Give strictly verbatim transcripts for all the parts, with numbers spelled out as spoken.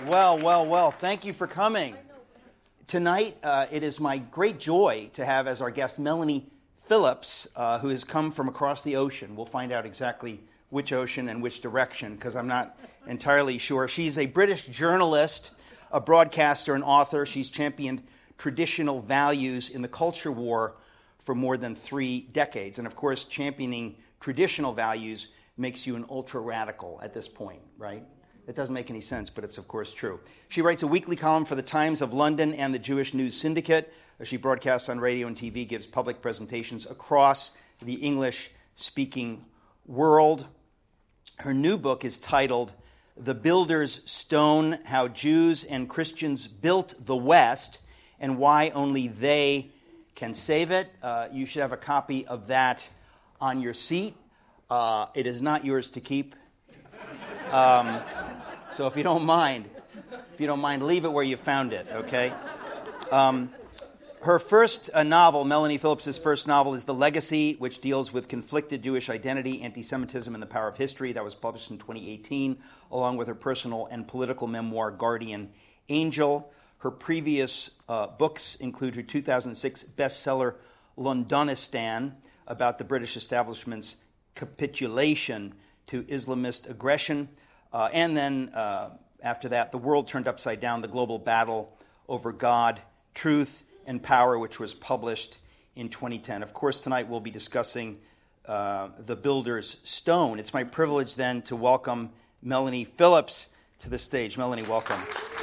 Well, well, well, thank you for coming. Tonight, uh, it is my great joy to have as our guest Melanie Phillips, uh, who has come from across the ocean. We'll find out exactly which ocean and which direction, because I'm not entirely sure. She's a British journalist, a broadcaster, and author. She's championed traditional values in the culture war for more than three decades. And of course, championing traditional values makes you an ultra-radical at this point, right? It doesn't make any sense, but it's of course true. She writes a weekly column for the Times of London and the Jewish News Syndicate. She broadcasts on radio and T V, gives public presentations across the English-speaking world. Her new book is titled The Builder's Stone: How Jews and Christians Built the West and Why Only They Can Save It. Uh, you should have a copy of that on your seat. Uh, it is not yours to keep. Um, so if you don't mind, if you don't mind, leave it where you found it, okay? Um, her first uh, novel, Melanie Phillips' first novel, is The Legacy, which deals with conflicted Jewish identity, anti-Semitism, and the power of history. That was published in twenty eighteen, along with her personal and political memoir, Guardian Angel. Her previous uh, books include her two thousand six bestseller, Londonistan, about the British establishment's capitulation to Islamist aggression. Uh, and then, uh, after that, The World Turned Upside Down, The Global Battle Over God, Truth, and Power, which was published in twenty ten. Of course, tonight we'll be discussing uh, The Builder's Stone. It's my privilege, then, to welcome Melanie Phillips to the stage. Melanie, welcome.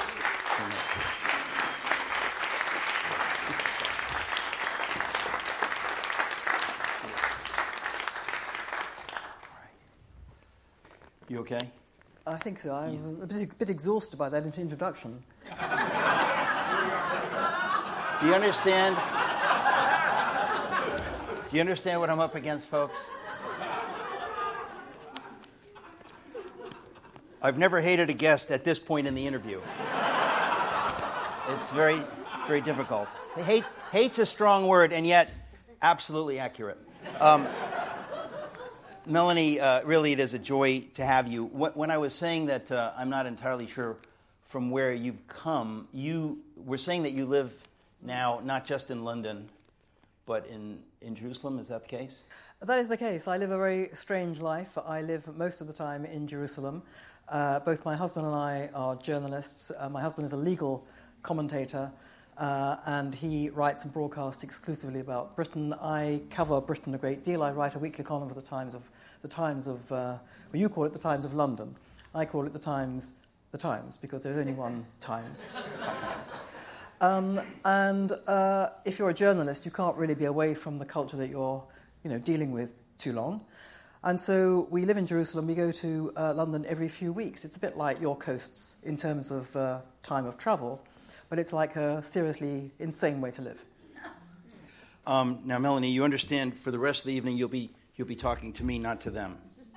You okay? I think so. I'm yeah. a bit, bit exhausted by that introduction. Do you understand? Do you understand what I'm up against, folks? I've never hated a guest at this point in the interview. It's very, very difficult. Hate, hate's a strong word, and yet absolutely accurate. Um, Melanie, uh, really it is a joy to have you. When I was saying that uh, I'm not entirely sure from where you've come, you were saying that you live now not just in London, but in, in Jerusalem. Is that the case? That is the case. I live a very strange life. I live most of the time in Jerusalem. Uh, both my husband and I are journalists. Uh, my husband is a legal commentator, uh, and he writes and broadcasts exclusively about Britain. I cover Britain a great deal. I write a weekly column for the Times of the Times of. Uh, well, you call it the Times of London. I call it the Times, the Times, because there's only one Times. um, and uh, if you're a journalist, you can't really be away from the culture that you're, you know, dealing with too long. And so we live in Jerusalem. We go to uh, London every few weeks. It's a bit like your coasts in terms of uh, time of travel, but it's like a seriously insane way to live. Um, now, Melanie, you understand for the rest of the evening you'll be you'll be talking to me, not to them.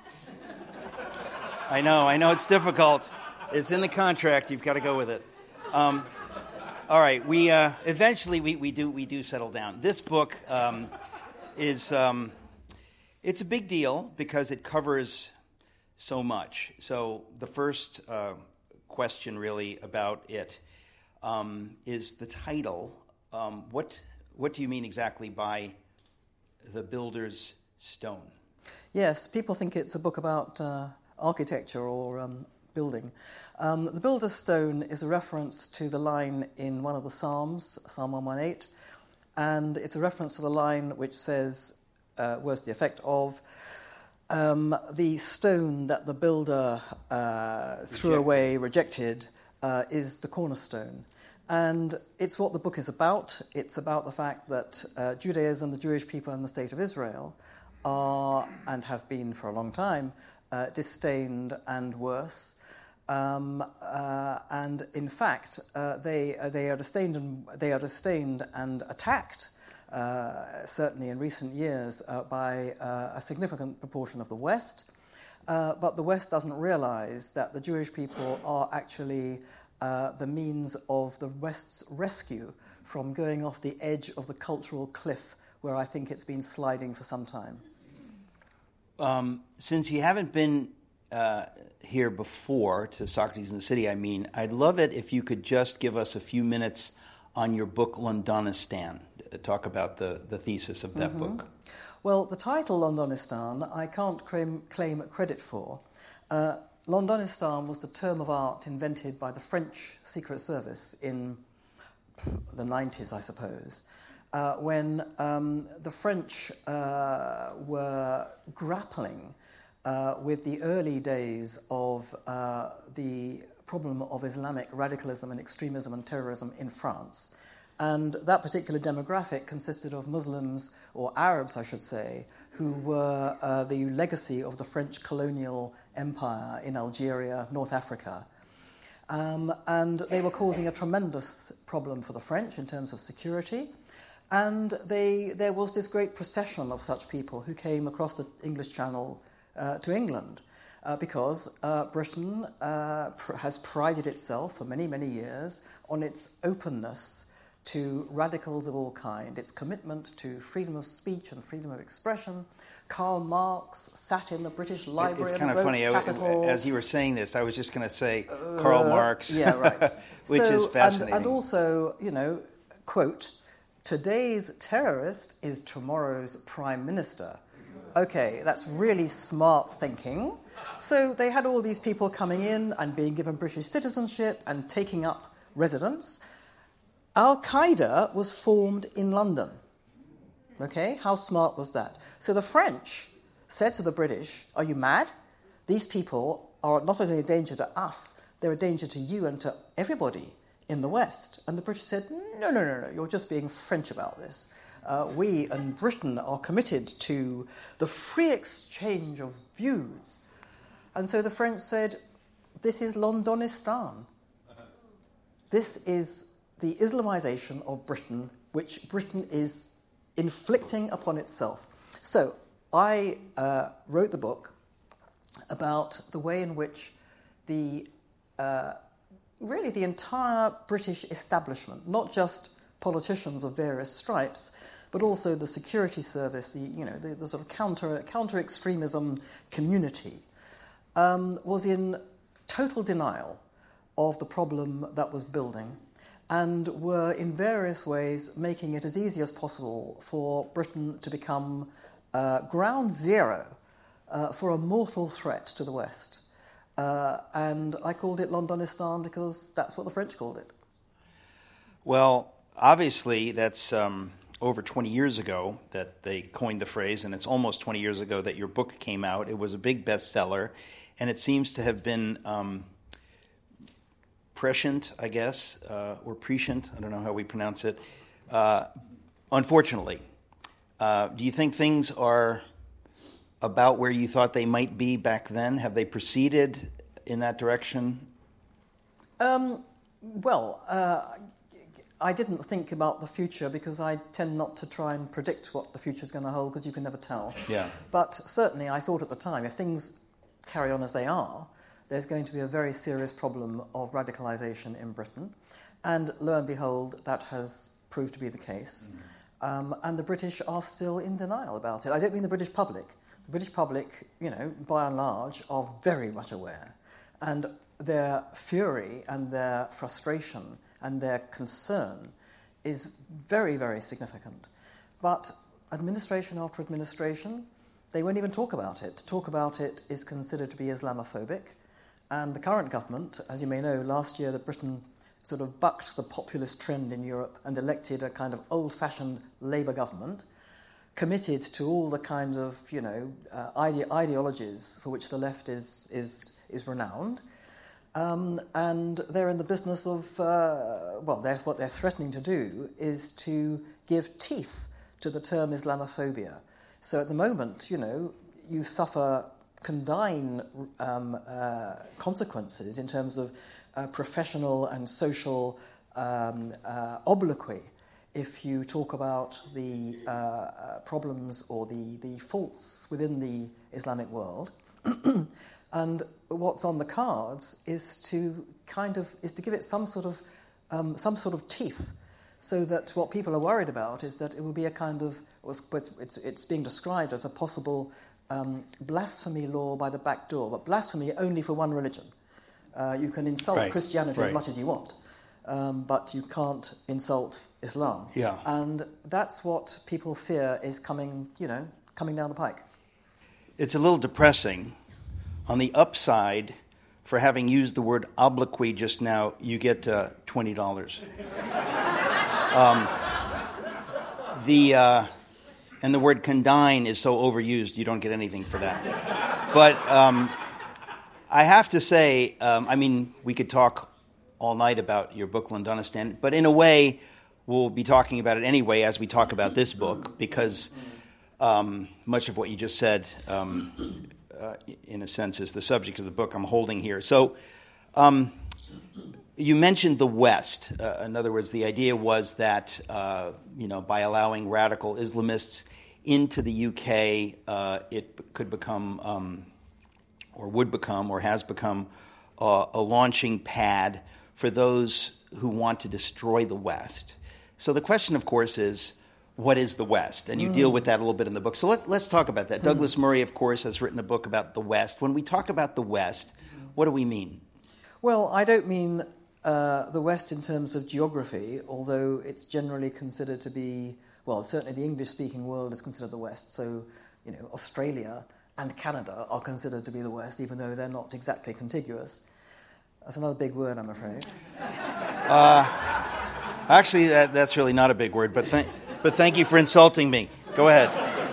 I know, I know it's difficult. It's in the contract. You've got to go with it. Um, all right, we uh, eventually we, we do we do settle down. This book um, is. Um, It's a big deal because it covers so much. So the first uh, question really about it um, is the title. Um, what what do you mean exactly by The Builder's Stone? Yes, people think it's a book about uh, architecture or um, building. Um, the Builder's Stone is a reference to the line in one of the Psalms, Psalm one eighteen, and it's a reference to the line which says, Uh, was the effect of um, the stone that the builder uh, threw away, rejected, uh, is the cornerstone. And it's what the book is about. It's about the fact that uh, Judaism, the Jewish people, and the state of Israel are, and have been for a long time, uh, disdained and worse. Um, uh, and in fact, uh, they uh, they are disdained and they are disdained and attacked. Uh, certainly in recent years, uh, by uh, a significant proportion of the West. Uh, but the West doesn't realize that the Jewish people are actually uh, the means of the West's rescue from going off the edge of the cultural cliff where I think it's been sliding for some time. Um, since you haven't been uh, here before to Socrates in the City, I mean, I'd love it if you could just give us a few minutes on your book, Londonistan. Talk about the, the thesis of that mm-hmm. book. Well, the title, Londonistan, I can't claim, claim credit for. Uh, Londonistan was the term of art invented by the French Secret Service in the nineties, I suppose, uh, when um, the French uh, were grappling uh, with the early days of uh, the problem of Islamic radicalism and extremism and terrorism in France. And that particular demographic consisted of Muslims, or Arabs, I should say, who were uh, the legacy of the French colonial empire in Algeria, North Africa. Um, and they were causing a tremendous problem for the French in terms of security. And they, there was this great procession of such people who came across the English Channel uh, to England. Uh, because uh, Britain uh, pr- has prided itself for many, many years on its openness to radicals of all kind, its commitment to freedom of speech and freedom of expression. Karl Marx sat in the British Library it's and kind of funny. Capital. I, as you were saying this, I was just going to say uh, Karl Marx, yeah, right. which so, is fascinating. And, and also, you know, quote, today's terrorist is tomorrow's prime minister. Okay, that's really smart thinking. So they had all these people coming in and being given British citizenship and taking up residence. Al-Qaeda was formed in London. Okay, how smart was that? So the French said to the British, are you mad? These people are not only a danger to us, they're a danger to you and to everybody in the West. And the British said, no, no, no, no, you're just being French about this. Uh, we and Britain are committed to the free exchange of views. And so the French said, this is Londonistan. This is the Islamization of Britain, which Britain is inflicting upon itself. So I uh, wrote the book about the way in which the uh, really the entire British establishment, not just politicians of various stripes, but also the security service, the you know the, the sort of counter counter extremism community, um, was in total denial of the problem that was building, and were in various ways making it as easy as possible for Britain to become uh, ground zero uh, for a mortal threat to the West. Uh, and I called it Londonistan because that's what the French called it. Well, obviously, that's um, over twenty years ago that they coined the phrase, and it's almost twenty years ago that your book came out. It was a big bestseller, and it seems to have been um, prescient, I guess, uh, or prescient. I don't know how we pronounce it. Uh, unfortunately, uh, do you think things are about where you thought they might be back then? Have they proceeded in that direction? Um, well, uh, I didn't think about the future because I tend not to try and predict what the future is going to hold because you can never tell. Yeah. But certainly I thought at the time, if things carry on as they are, there's going to be a very serious problem of radicalisation in Britain. And lo and behold, that has proved to be the case. Mm-hmm. Um, and the British are still in denial about it. I don't mean the British public. The British public, you know, by and large, are very much aware. And their fury and their frustration and their concern is very, very significant. But administration after administration, they won't even talk about it. To talk about it is considered to be Islamophobic. And the current government, as you may know, last year that Britain sort of bucked the populist trend in Europe and elected a kind of old-fashioned Labour government, committed to all the kinds of, you know, uh, ide- ideologies for which the left is is is renowned, um, and they're in the business of, uh, well, they're, what they're threatening to do is to give teeth to the term Islamophobia. So at the moment, you know, you suffer condign um, uh, consequences in terms of uh, professional and social um, uh, obloquy if you talk about the uh, uh, problems or the, the faults within the Islamic world. And what's on the cards is to kind of is to give it some sort of um, some sort of teeth, so that what people are worried about is that it will be a kind of it's it's, it's being described as a possible um, blasphemy law by the back door, but blasphemy only for one religion. Uh, you can insult right. Christianity right. as much as you want, um, but you can't insult Islam. Yeah. And that's what people fear is coming, you know, coming down the pike. It's a little depressing. On the upside, for having used the word obloquy just now, you get uh, twenty dollars. um, the uh, and the word condign is so overused, you don't get anything for that. But um, I have to say, um, I mean, we could talk all night about your book, Londonistan, but in a way, we'll be talking about it anyway as we talk about this book, because um, much of what you just said, um, uh, in a sense, is the subject of the book I'm holding here. So um, you mentioned the West. Uh, in other words, the idea was that, uh, you know, by allowing radical Islamists into the U K, uh, it could become, um, or would become, or has become, uh, a launching pad for those who want to destroy the West. So the question, of course, is, what is the West? And you mm. deal with that a little bit in the book. So let's let's talk about that. Mm. Douglas Murray, of course, has written a book about the West. When we talk about the West, what do we mean? Well, I don't mean uh, the West in terms of geography, although it's generally considered to be, well, certainly the English-speaking world is considered the West. So, you know, Australia and Canada are considered to be the West, even though they're not exactly contiguous. That's another big word, I'm afraid. Uh, actually, that, that's really not a big word, but thank, but thank you for insulting me. Go ahead.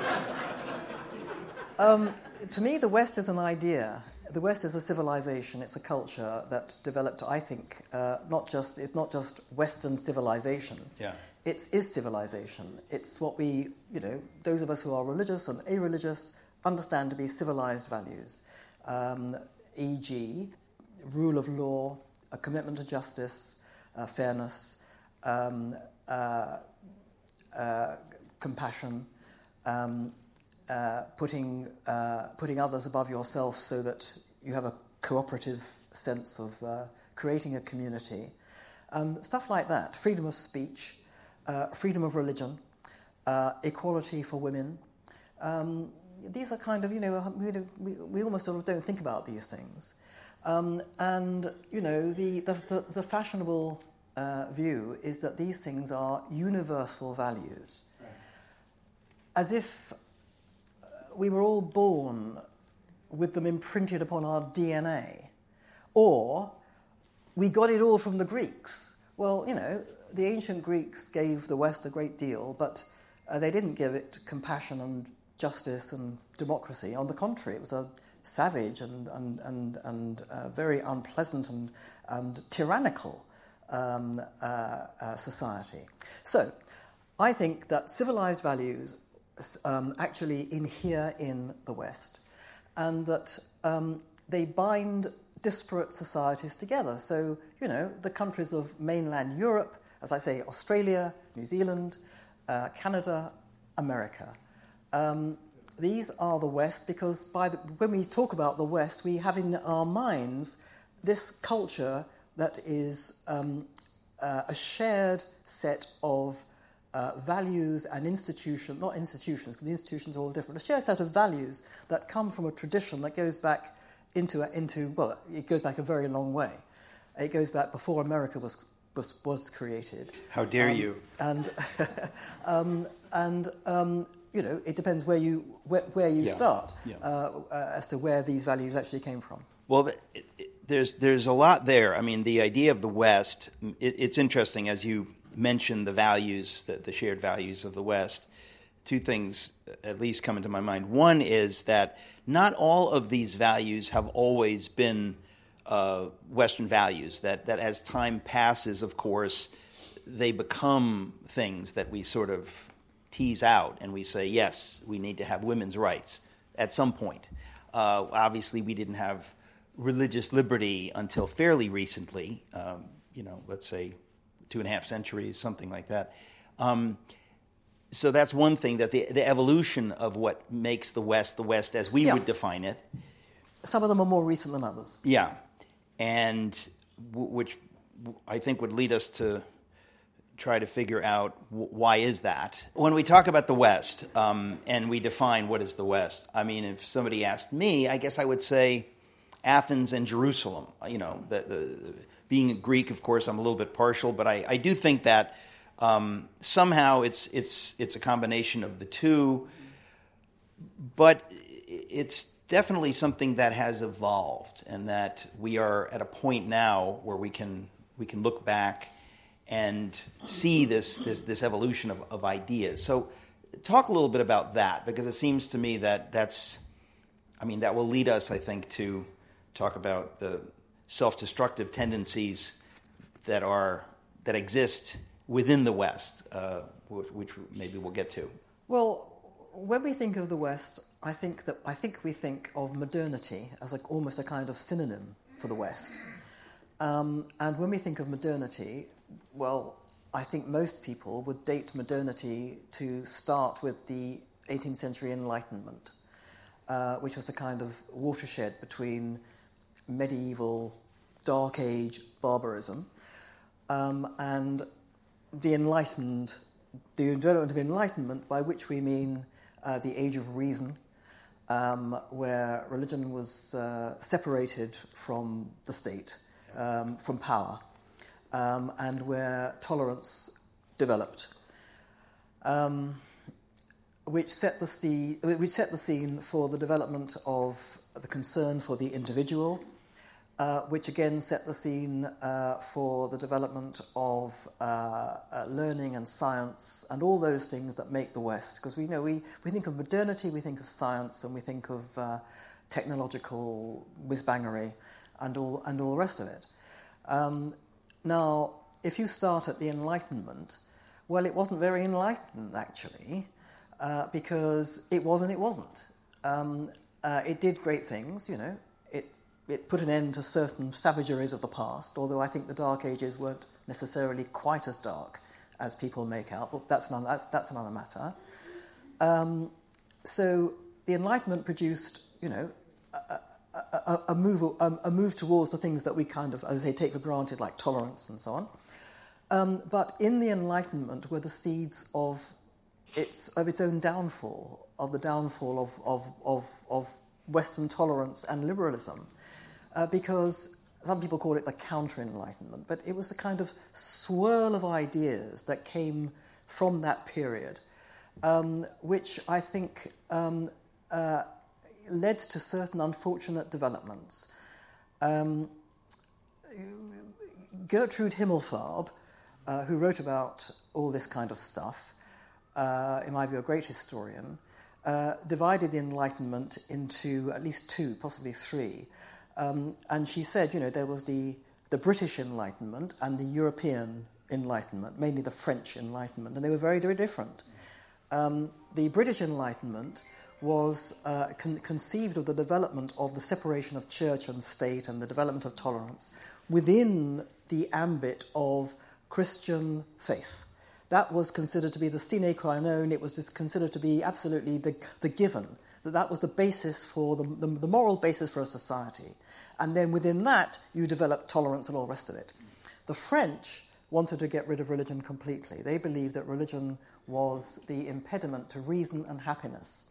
Um, to me, the West is an idea. The West is a civilization. It's a culture that developed, I think, uh, not just it's not just Western civilization. Yeah. It is civilization. It's what we, you know, those of us who are religious and irreligious understand to be civilized values, um, for example, rule of law, a commitment to justice, uh, fairness, um, uh, uh, compassion, um, uh, putting uh, putting others above yourself so that you have a cooperative sense of uh, creating a community, um, stuff like that. Freedom of speech, uh, freedom of religion, uh, equality for women. Um, these are kind of, you know, we, we almost sort of don't think about these things. Um, and, you know, the, the, the, the fashionable uh, view is that these things are universal values. Right. As if we were all born with them imprinted upon our D N A. Or we got it all from the Greeks. Well, you know, the ancient Greeks gave the West a great deal, but uh, they didn't give it compassion and justice and democracy. On the contrary, it was a savage and and and, and uh, very unpleasant and and tyrannical um, uh, uh, society. So, I think that civilized values um, actually inhere in the West, and that um, they bind disparate societies together. So, you know, the countries of mainland Europe, as I say, Australia, New Zealand, uh, Canada, America. Um, These are the West because by the, when we talk about the West, we have in our minds this culture that is um, uh, a shared set of uh, values and institutions, not institutions, because the institutions are all different, a shared set of values that come from a tradition that goes back into, into well, it goes back a very long way. It goes back before America was was, was created. How dare um, you? And, um, and um, you know, it depends where you where, where you yeah. start yeah. uh, uh, as to where these values actually came from. Well, it, it, there's there's a lot there. I mean, the idea of the West. It, it's interesting as you mentioned the values, the, the shared values of the West. Two things at least come into my mind. One is that not all of these values have always been uh, Western values. That that as time passes, of course, they become things that we sort of tease out and we say, yes, we need to have women's rights at some point. Uh, obviously, we didn't have religious liberty until fairly recently, um, you know, let's say two and a half centuries, something like that. Um, so that's one thing, that the, the evolution of what makes the West the West as we yeah. would define it. Some of them are more recent than others. Yeah, and w- which I think would lead us to try to figure out w- why is that. When we talk about the West, um, and we define what is the West, I mean, if somebody asked me, I guess I would say Athens and Jerusalem. You know, the, the, being a Greek, of course, I'm a little bit partial, but I, I do think that um, somehow it's it's it's a combination of the two. But it's definitely something that has evolved, and that we are at a point now where we can we can look back and see this this this evolution of, of ideas. So, talk a little bit about that, because it seems to me that that's, I mean, that will lead us, I think, to talk about the self-destructive tendencies that are that exist within the West, uh, which maybe we'll get to. Well, when we think of the West, I think that I think we think of modernity as like almost a kind of synonym for the West. Um, and when we think of modernity, well, I think most people would date modernity to start with the eighteenth century Enlightenment, uh, which was a kind of watershed between medieval, Dark Age barbarism um, and the Enlightened, the development of Enlightenment, by which we mean uh, the Age of Reason, um, where religion was uh, separated from the state, um, from power, um, and where tolerance developed, um, which set the scene, which set the scene for the development of the concern for the individual, Uh, which again set the scene uh, for the development of uh, uh, learning and science and all those things that make the West. Because we know we, we think of modernity, we think of science, and we think of uh, technological whiz-bangery and all and all the rest of it. Um, now, if you start at the Enlightenment, well, it wasn't very enlightened actually, uh, because it was and it wasn't. Um, uh, it did great things, you know. It put an end to certain savageries of the past, although I think the Dark Ages weren't necessarily quite as dark as people make out, but that's another, that's, that's another matter. Um, so the Enlightenment produced, you know, a, a, a, move, a, a move towards the things that we kind of, as I say, take for granted, like tolerance and so on. Um, but in the Enlightenment were the seeds of its, of its own downfall, of the downfall of, of, of, of Western tolerance and liberalism. Uh, because some people call it the counter-enlightenment, but it was the kind of swirl of ideas that came from that period, um, which I think um, uh, led to certain unfortunate developments. Um, Gertrude Himmelfarb, uh, who wrote about all this kind of stuff, uh, in my view a great historian, uh, divided the Enlightenment into at least two, possibly three. Um, and she said, you know, there was the, the British Enlightenment and the European Enlightenment, mainly the French Enlightenment, and they were very, very different. Um, the British Enlightenment was uh, con- conceived of the development of the separation of church and state and the development of tolerance within the ambit of Christian faith. That was considered to be the sine qua non. It was just considered to be absolutely the, the given, that that was the basis for, the, the, the moral basis for a society. And then within that, you develop tolerance and all the rest of it. The French wanted to get rid of religion completely. They believed that religion was the impediment to reason and happiness.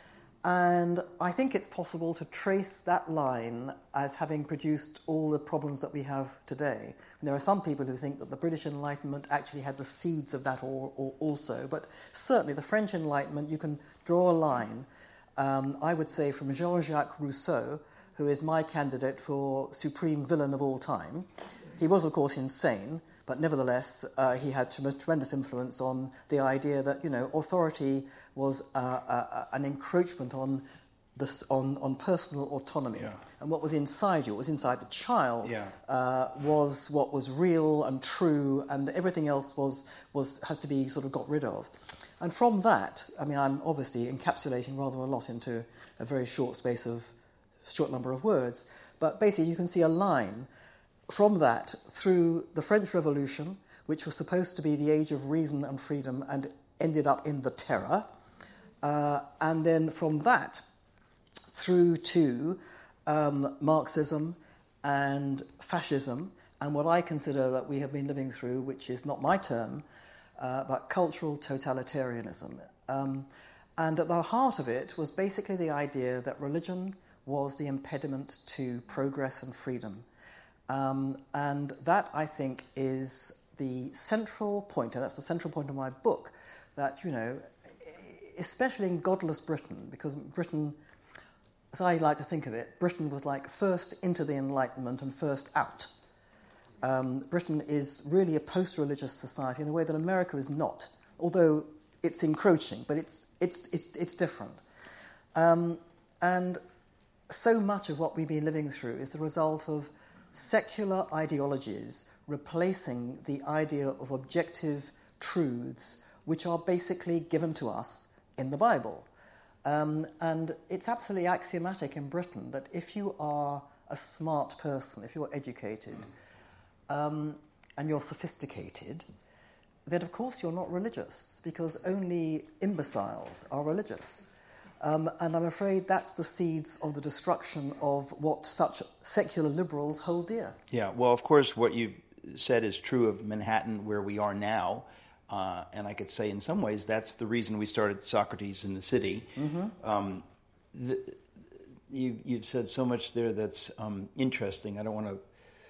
And I think it's possible to trace that line as having produced all the problems that we have today. And there are some people who think that the British Enlightenment actually had the seeds of that or, or also, but certainly the French Enlightenment, you can draw a line, um, I would say, from Jean-Jacques Rousseau, who is my candidate for supreme villain of all time. He was, of course, insane, but nevertheless, uh, he had tremendous influence on the idea that, you know, authority was uh, uh, an encroachment on this, on, on personal autonomy. Yeah. And what was inside you, what was inside the child, yeah. uh, was what was real and true, and everything else was, was has to be sort of got rid of. And from that, I mean, I'm obviously encapsulating rather a lot into a very short space of, short number of words, but basically you can see a line from that through the French Revolution, which was supposed to be the age of reason and freedom and ended up in the terror, uh, and then from that through to um, Marxism and fascism and what I consider that we have been living through, which is not my term, uh, but cultural totalitarianism. Um, and at the heart of it was basically the idea that religion was the impediment to progress and freedom. Um, and that, I think, is the central point, and that's the central point of my book, that, you know, especially in godless Britain, because Britain, as I like to think of it, Britain was like first into the Enlightenment and first out. Um, Britain is really a post-religious society in a way that America is not, although it's encroaching, but it's it's it's it's different. Um, and so much of what we've been living through is the result of secular ideologies replacing the idea of objective truths which are basically given to us in the Bible. Um, and it's absolutely axiomatic in Britain that if you are a smart person, if you're educated, um, and you're sophisticated, then of course you're not religious, because only imbeciles are religious. Um, and I'm afraid that's the seeds of the destruction of what such secular liberals hold dear. Yeah, well, of course, what you've said is true of Manhattan, where we are now. Uh, and I could say in some ways that's the reason we started Socrates in the City. Mm-hmm. Um, the, you, you've said so much there that's um, interesting. I don't want to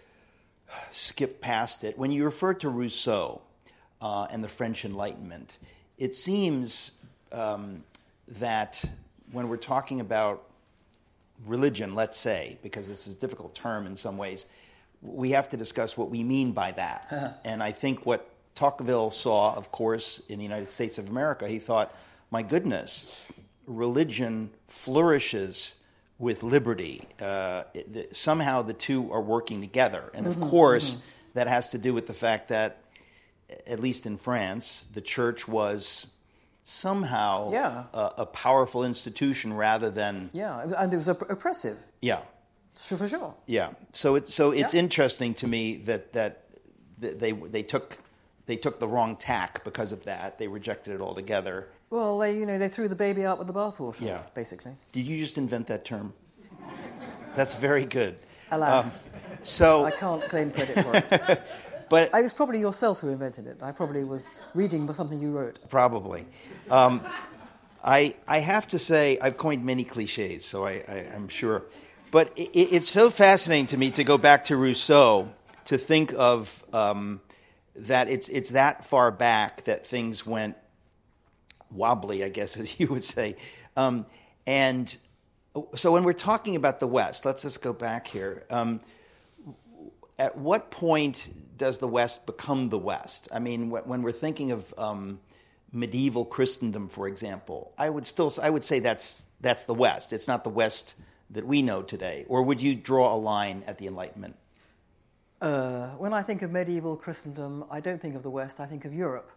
skip past it. When you refer to Rousseau uh, and the French Enlightenment, it seems um, that when we're talking about religion, let's say, because this is a difficult term in some ways, we have to discuss what we mean by that. And I think what Tocqueville saw, of course, in the United States of America, he thought, my goodness, religion flourishes with liberty. Uh, it, somehow the two are working together. And of mm-hmm, course, mm-hmm. that has to do with the fact that, at least in France, the church was somehow yeah. a, a powerful institution rather than... Yeah, and it was opp- oppressive. Yeah. For sure. Yeah. So, it, so it's yeah. interesting to me that, that they they took... They took the wrong tack because of that. They rejected it altogether. Well, they, you know, they threw the baby out with the bathwater, yeah. basically. Did you just invent that term? That's very good. Alas. Um, so I can't claim credit for it. But it was probably yourself who invented it. I probably was reading something you wrote. Probably. Um, I I have to say, I've coined many cliches, so I, I, I'm sure. But it, it's so fascinating to me to go back to Rousseau, to think of... Um, that it's it's that far back that things went wobbly, I guess, as you would say. Um, and so when we're talking about the West, let's just go back here. Um, at what point does the West become the West? I mean, when we're thinking of um, medieval Christendom, for example, I would still I would say that's that's the West. It's not the West that we know today. Or would you draw a line at the Enlightenment? Uh, when I think of medieval Christendom, I don't think of the West, I think of Europe.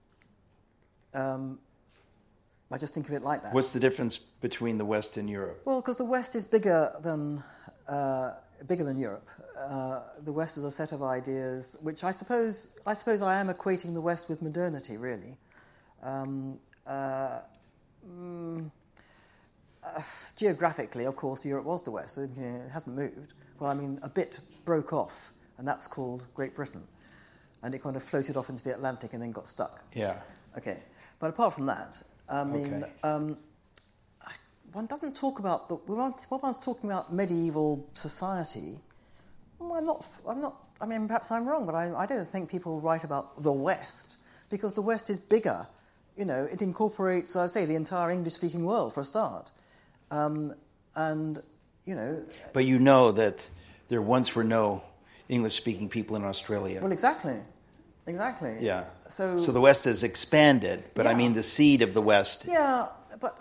Um, I just think of it like that. What's the difference between the West and Europe? Well, because the West is bigger than uh, bigger than Europe. Uh, the West is a set of ideas which I suppose I suppose I am equating the West with modernity, really. Um, uh, mm, uh, geographically, of course, Europe was the West. So, you know, it hasn't moved. Well, I mean, a bit broke off. And that's called Great Britain. And it kind of floated off into the Atlantic and then got stuck. Yeah. Okay. But apart from that, I mean, okay. um, one doesn't talk about the. When one's talking about medieval society, well, I'm not. I'm not. I mean, perhaps I'm wrong, but I, I don't think people write about the West because the West is bigger. You know, it incorporates, I say, the entire English-speaking world for a start, um, and you know. But you know that there once were no English-speaking people in Australia. Well, exactly, exactly. Yeah. So, so the West has expanded, but yeah. I mean the seed of the West. Yeah, but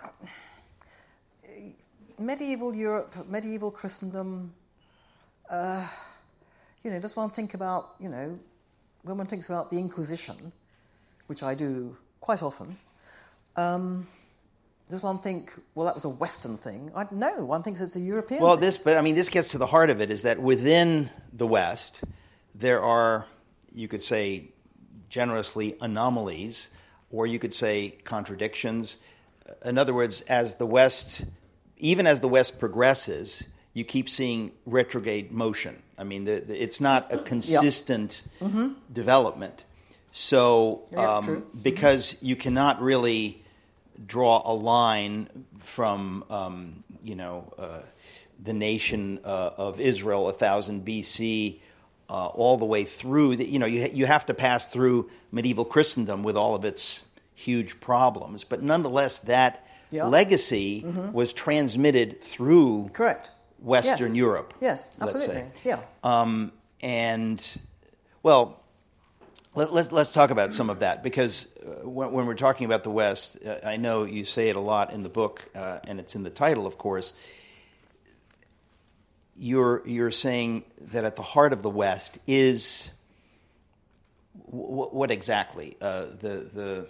medieval Europe, medieval Christendom. Uh, you know, does one think about you know when one thinks about the Inquisition, which I do quite often? Um, Does one think, well, that was a Western thing? I, no, one thinks it's a European well, thing. this, but I mean, this gets to the heart of it, is that within the West, there are, you could say, generously anomalies, or you could say contradictions. In other words, as the West, even as the West progresses, you keep seeing retrograde motion. I mean, the, the, it's not a consistent yep. mm-hmm. development. So, yeah, um, true. because mm-hmm. you cannot really draw a line from, um, you know, uh, the nation uh, of Israel, one thousand B C, uh, all the way through. The, you know, you you have to pass through medieval Christendom with all of its huge problems. But nonetheless, that yeah. legacy mm-hmm. was transmitted through correct Western yes. Europe. Yes, absolutely. Let's say. Yeah. Um, and well, let, let's let's talk about some of that, because uh, when, when we're talking about the West, uh, I know you say it a lot in the book, uh, and it's in the title, of course. You're you're saying that at the heart of the West is w- what exactly uh, the the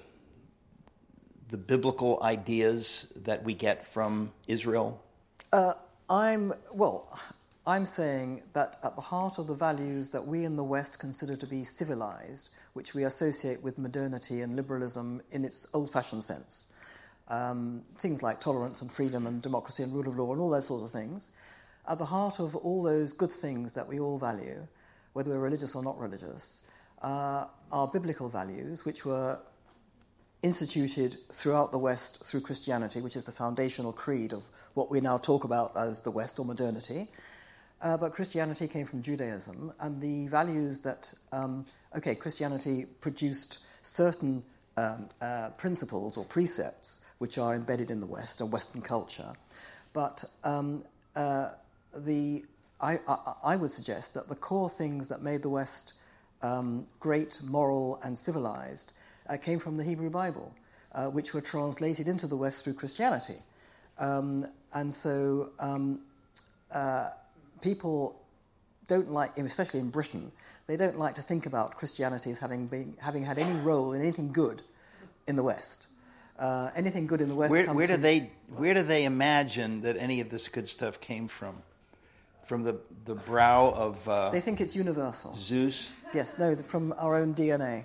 the biblical ideas that we get from Israel? Uh, I'm well. I'm saying that at the heart of the values that we in the West consider to be civilized, which we associate with modernity and liberalism in its old-fashioned sense, um, things like tolerance and freedom and democracy and rule of law and all those sorts of things. At the heart of all those good things that we all value, whether we're religious or not religious, uh, are biblical values which were instituted throughout the West through Christianity, which is the foundational creed of what we now talk about as the West or modernity. Uh, but Christianity came from Judaism, and the values that, um, okay, Christianity produced certain um, uh, principles or precepts which are embedded in the West and Western culture, but um, uh, The I, I, I would suggest that the core things that made the West um, great, moral, and civilized uh, came from the Hebrew Bible, uh, which were translated into the West through Christianity. Um, and so um, uh, people don't like, especially in Britain, they don't like to think about Christianity as having been having had any role in anything good in the West. Uh, anything good in the West where, comes where do from... they where do they imagine that any of this good stuff came from? From the, the brow of uh, They think it's universal. Zeus? Yes, no, from our own D N A.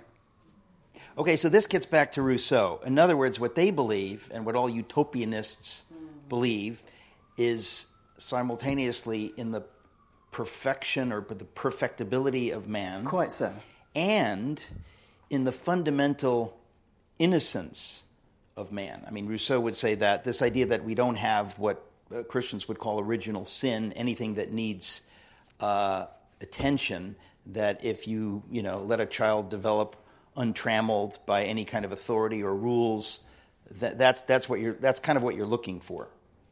Okay, so this gets back to Rousseau. In other words, what they believe, and what all utopianists mm. believe, is simultaneously in the perfection or the perfectibility of man. Quite so. And in the fundamental innocence of man. I mean, Rousseau would say that, this idea that we don't have what Uh, Christians would call original sin, anything that needs uh, attention, that if you, you know, let a child develop untrammeled by any kind of authority or rules, that, that's that's what you're that's kind of what you're looking for.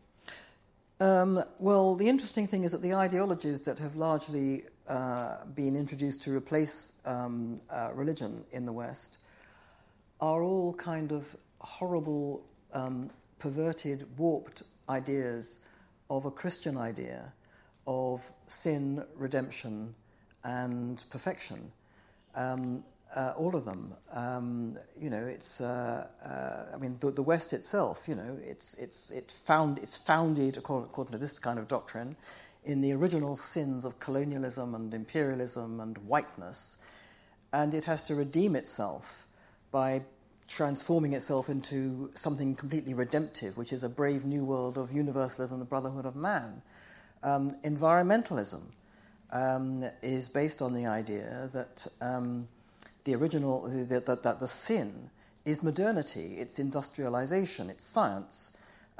Um, well, the interesting thing is that the ideologies that have largely uh, been introduced to replace um, uh, religion in the West are all kind of horrible, um, perverted, warped ideas of a Christian idea of sin, redemption, and perfection. Um, uh, all of them. Um, you know, it's. Uh, uh, I mean, the, the West itself. You know, it's it's it found it's founded according, according to this kind of doctrine in the original sins of colonialism and imperialism and whiteness, and it has to redeem itself by transforming itself into something completely redemptive, which is a brave new world of universalism and the brotherhood of man. Um, environmentalism um, is based on the idea that um, the original, that, that, that the sin is modernity, it's industrialization, it's science,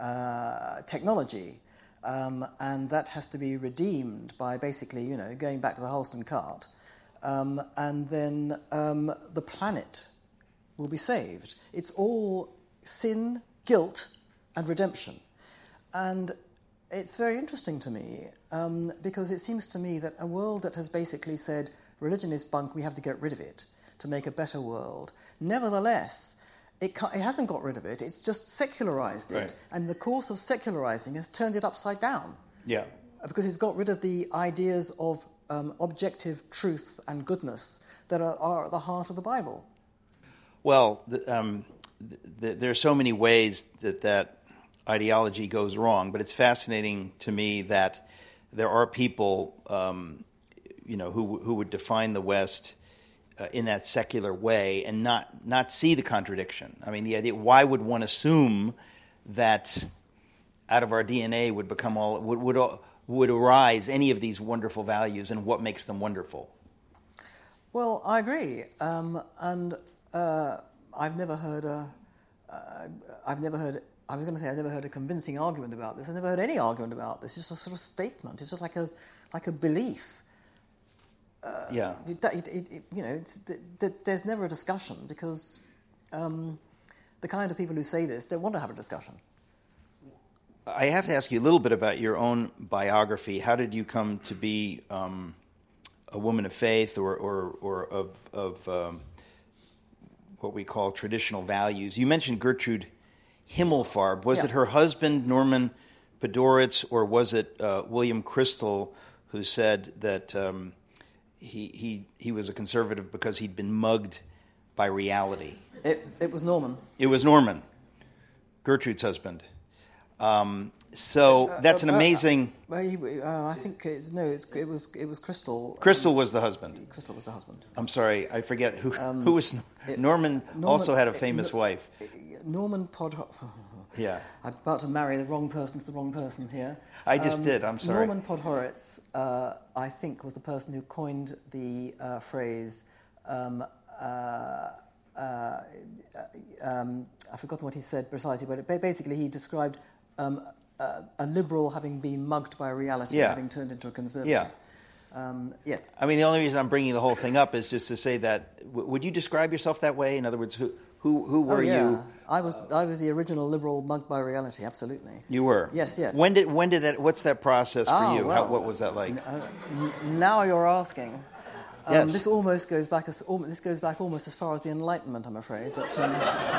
uh, technology, um, and that has to be redeemed by basically, you know, going back to the Holston cart, um, and then um, the planet will be saved. It's all sin, guilt, and redemption. And it's very interesting to me um, because it seems to me that a world that has basically said religion is bunk, we have to get rid of it to make a better world, nevertheless, it, it hasn't got rid of it, it's just secularized it. Right. And the course of secularizing has turned it upside down. Yeah. Because it's got rid of the ideas of um, objective truth and goodness that are, are at the heart of the Bible. Well, the, um, the, there are so many ways that that ideology goes wrong, but it's fascinating to me that there are people, um, you know, who who would define the West uh, in that secular way and not not see the contradiction. I mean, the idea: why would one assume that out of our D N A would become all would would all, would arise any of these wonderful values and what makes them wonderful. Well, I agree, um, and uh, I've never heard a. Uh, I've never heard. I was going to say I've never heard a convincing argument about this. I've never heard any argument about this. It's just a sort of statement. It's just like a like a belief. Uh, yeah. It, it, it, you know, it's, it, there's never a discussion because um, the kind of people who say this don't want to have a discussion. I have to ask you a little bit about your own biography. How did you come to be um, a woman of faith, or or, or of of um, what we call traditional values? You mentioned Gertrude Himmelfarb. Was yeah. it her husband, Norman Podhoretz, or was it uh, William Crystal, who said that um, he he he was a conservative because he'd been mugged by reality? It it was Norman. It was Norman, Gertrude's husband. Um, so that's an amazing. Uh, uh, uh, I think it's, no, it's, it was it was Crystal. Crystal was the husband. Crystal was the husband. I'm sorry, I forget who um, who was it, Norman. Norman also had a famous it, wife. Norman Podhoretz. Yeah, I'm about to marry the wrong person to the wrong person here. I just um, did. I'm sorry. Norman Podhoretz, uh, I think, was the person who coined the uh, phrase. Um, uh, uh, um, I've forgotten what he said precisely, but it, basically he described. Um, uh, a liberal having been mugged by reality, yeah. having turned into a conservative. Yeah. Um, yes. I mean, the only reason I'm bringing the whole thing up is just to say that. W- would you describe yourself that way? In other words, who who who were oh, yeah. you? I was I was the original liberal mugged by reality. Absolutely. You were. Yes. Yes. When did when did that? What's that process for oh, you? Well, How, what was that like? Uh, now you're asking. Um, yes. This almost goes back as this goes back almost as far as the Enlightenment, I'm afraid. But um,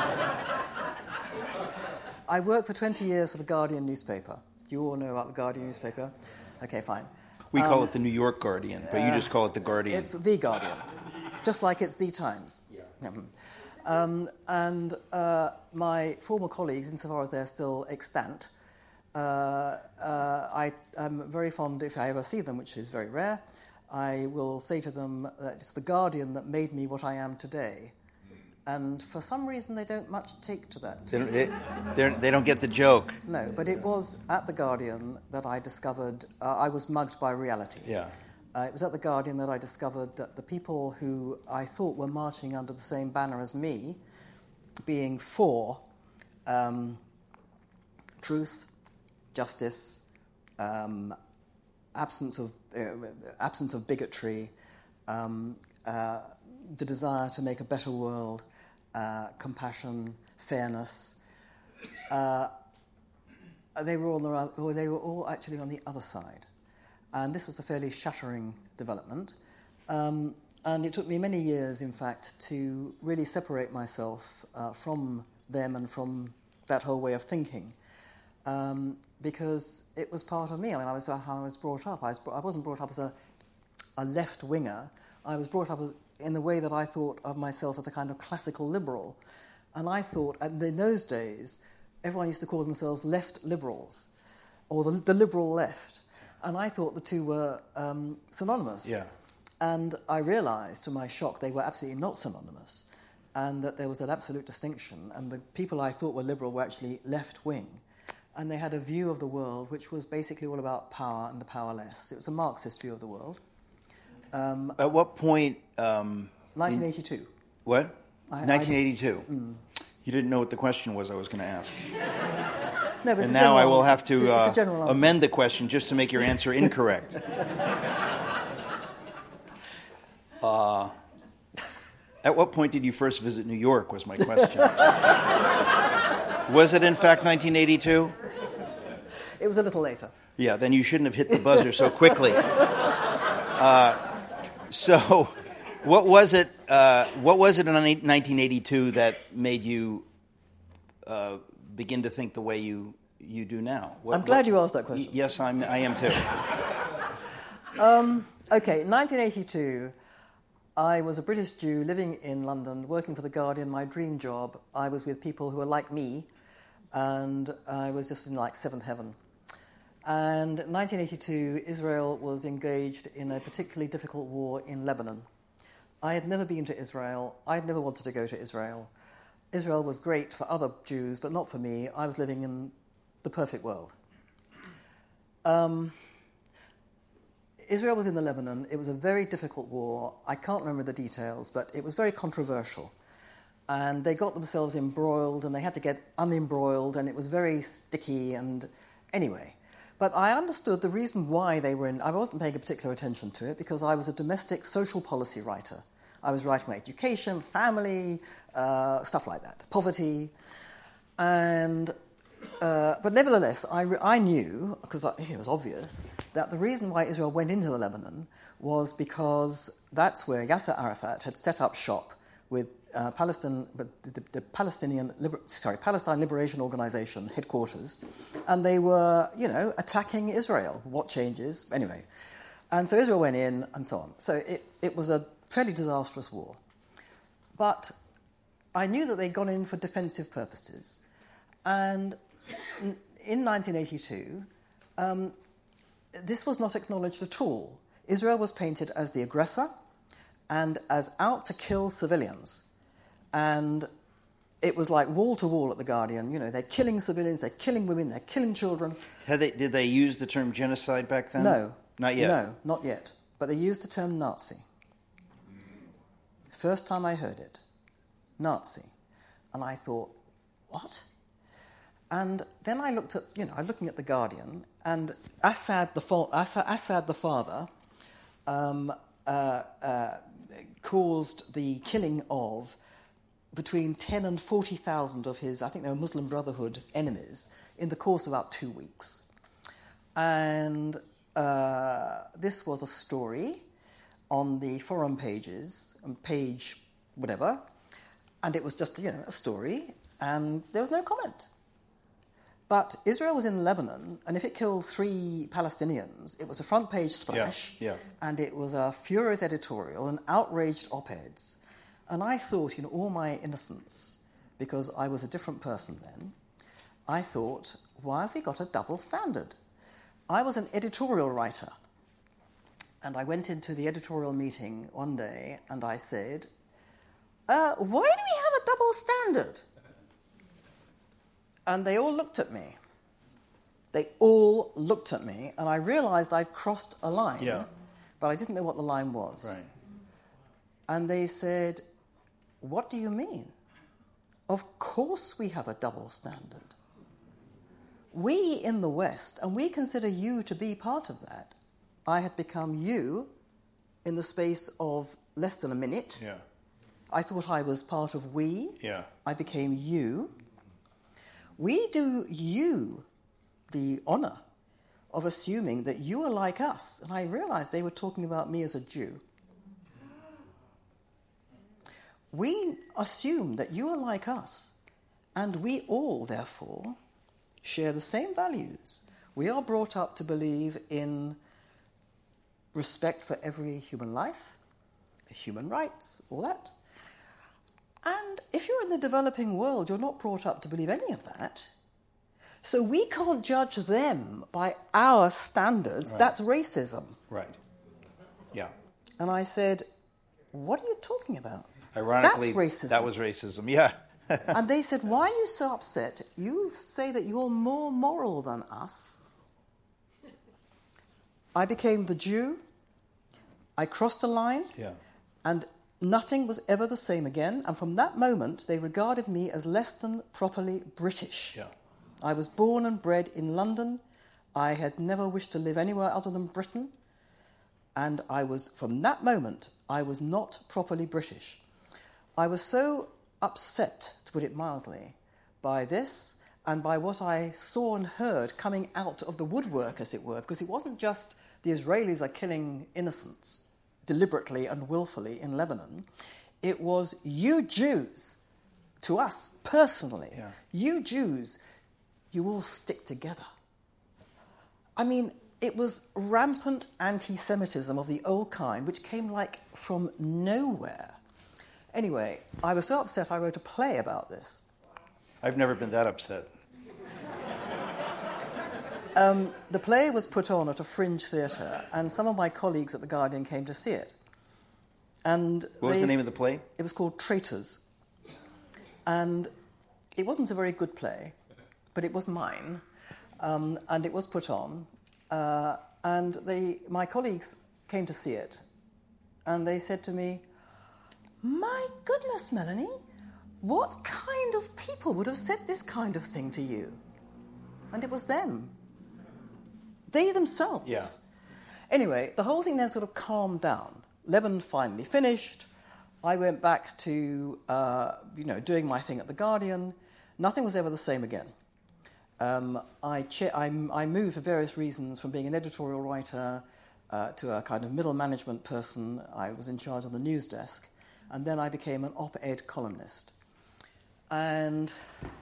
I worked for twenty years for the Guardian newspaper. You all know about the Guardian newspaper? Okay, fine. We um, call it the New York Guardian, but uh, you just call it the Guardian. It's the Guardian, just like it's the Times. Yeah. Um, and uh, my former colleagues, insofar as they're still extant, uh, uh, I am very fond, if I ever see them, which is very rare, I will say to them that it's the Guardian that made me what I am today. And for some reason, they don't much take to that. They don't, they, they don't get the joke. No, but it was at The Guardian that I discovered uh, I was mugged by reality. Yeah. Uh, it was at The Guardian that I discovered that the people who I thought were marching under the same banner as me, being for um, truth, justice, um, absence of uh, absence of bigotry, um, uh, the desire to make a better world, uh, compassion, fairness. Uh, they were all on the, or they were all actually on the other side, and this was a fairly shattering development. Um, and it took me many years, in fact, to really separate myself uh, from them and from that whole way of thinking, um, because it was part of me. I mean, I was uh, how I was brought up. I, was, I wasn't brought up as a, a left winger. I was brought up as, in the way that I thought of myself as a kind of classical liberal. And I thought, and in those days, everyone used to call themselves left liberals, or the, the liberal left. And I thought the two were um, synonymous. Yeah. And I realised, to my shock, they were absolutely not synonymous, and that there was an absolute distinction. And the people I thought were liberal were actually left-wing. And they had a view of the world which was basically all about power and the powerless. It was a Marxist view of the world. Um, At what point? Um, nineteen eighty-two. In, what? I, nineteen eighty-two. I, mm. You didn't know what the question was I was going to ask. No, but and now I will answer. have to it's a, uh, amend the question just to make your answer incorrect. uh, at what point did you first visit New York was my question. Was it in fact nineteen eighty-two? It was a little later. Yeah, then you shouldn't have hit the buzzer so quickly. Uh, so, what was it? Uh, what was it in nineteen eighty-two that made you uh, begin to think the way you you do now? What, I'm glad what, you asked that question. Y- yes, I'm. I am too. um, okay, nineteen eighty-two. I was a British Jew living in London, working for The Guardian, my dream job. I was with people who were like me, and I was just in like seventh heaven. And in nineteen eighty-two, Israel was engaged in a particularly difficult war in Lebanon. I had never been to Israel. I had never wanted to go to Israel. Israel was great for other Jews, but not for me. I was living in the perfect world. Um, Israel was in the Lebanon. It was a very difficult war. I can't remember the details, but it was very controversial. And they got themselves embroiled, and they had to get unembroiled, and it was very sticky, and anyway. But I understood the reason why they were in... I wasn't paying particular attention to it, because I was a domestic social policy writer. I was writing about education, family, uh, stuff like that, poverty. And... Uh, but nevertheless, I, re- I knew, because it was obvious, that the reason why Israel went into the Lebanon was because that's where Yasser Arafat had set up shop with uh, Palestine, but the, the Palestinian, Liber- sorry, Palestine Liberation Organization headquarters, and they were, you know, attacking Israel. What changes? Anyway. And so Israel went in, and so on. So it, it was a fairly disastrous war. But I knew that they'd gone in for defensive purposes. And in nineteen eighty-two, um, this was not acknowledged at all. Israel was painted as the aggressor and as out to kill civilians. And it was like wall to wall at The Guardian. You know, they're killing civilians, they're killing women, they're killing children. Had they, did they use the term genocide back then? No. Not yet? No, not yet. But they used the term Nazi. First time I heard it. Nazi. And I thought, what? And then I looked at, you know, I'm looking at The Guardian, and Assad the, fa- Assad, Assad the father um, uh, uh, caused the killing of between ten and forty thousand of his, I think they were Muslim Brotherhood enemies, in the course of about two weeks. And uh, this was a story on the forum pages, on page whatever, and it was just, you know, a story, and there was no comment. But Israel was in Lebanon, and if it killed three Palestinians, it was a front-page splash, yeah, yeah. and it was a furious editorial and outraged op-eds. And I thought, in all my innocence, because I was a different person then, I thought, why have we got a double standard? I was an editorial writer, and I went into the editorial meeting one day, and I said, uh, why do we have a double standard? And they all looked at me. They all looked at me, and I realized I'd crossed a line, yeah. but I didn't know what the line was. Right. And they said, what do you mean? Of course we have a double standard. We in the West, and we consider you to be part of that. I had become you in the space of less than a minute. Yeah. I thought I was part of we. Yeah. I became you. We do you the honour of assuming that you are like us. And I realised they were talking about me as a Jew. We assume that you are like us, and we all, therefore, share the same values. We are brought up to believe in respect for every human life, human rights, all that. And if you're in the developing world, you're not brought up to believe any of that. So we can't judge them by our standards. Right. That's racism. Right. Yeah. And I said, what are you talking about? Ironically, that's racism. That was racism, yeah. And they said, why are you so upset? You say that you're more moral than us. I became the Jew. I crossed a line. Yeah. And nothing was ever the same again, and from that moment they regarded me as less than properly British. Yeah. I was born and bred in London. I had never wished to live anywhere other than Britain, and I was, from that moment, I was not properly British. I was so upset, to put it mildly, by this and by what I saw and heard coming out of the woodwork, as it were, because it wasn't just the Israelis are killing innocents deliberately and willfully in Lebanon. It was you Jews, to us personally, yeah. you Jews, you all stick together. I mean, it was rampant anti-Semitism of the old kind, which came like from nowhere. Anyway, I was so upset I wrote a play about this. I've never been that upset. Um, the play was put on at a fringe theatre, and some of my colleagues at The Guardian came to see it. And what was they, the name of the play? It was called Traitors. And it wasn't a very good play, but it was mine. Um, and it was put on. Uh, And they, my colleagues came to see it, and they said to me, "My goodness, Melanie, what kind of people would have said this kind of thing to you?" And it was them. They themselves. Yeah. Anyway, the whole thing then sort of calmed down. Lebanon finally finished. I went back to, uh, you know, doing my thing at The Guardian. Nothing was ever the same again. Um, I, che- I, I moved for various reasons from being an editorial writer uh, to a kind of middle management person. I was in charge of the news desk. And then I became an op-ed columnist. And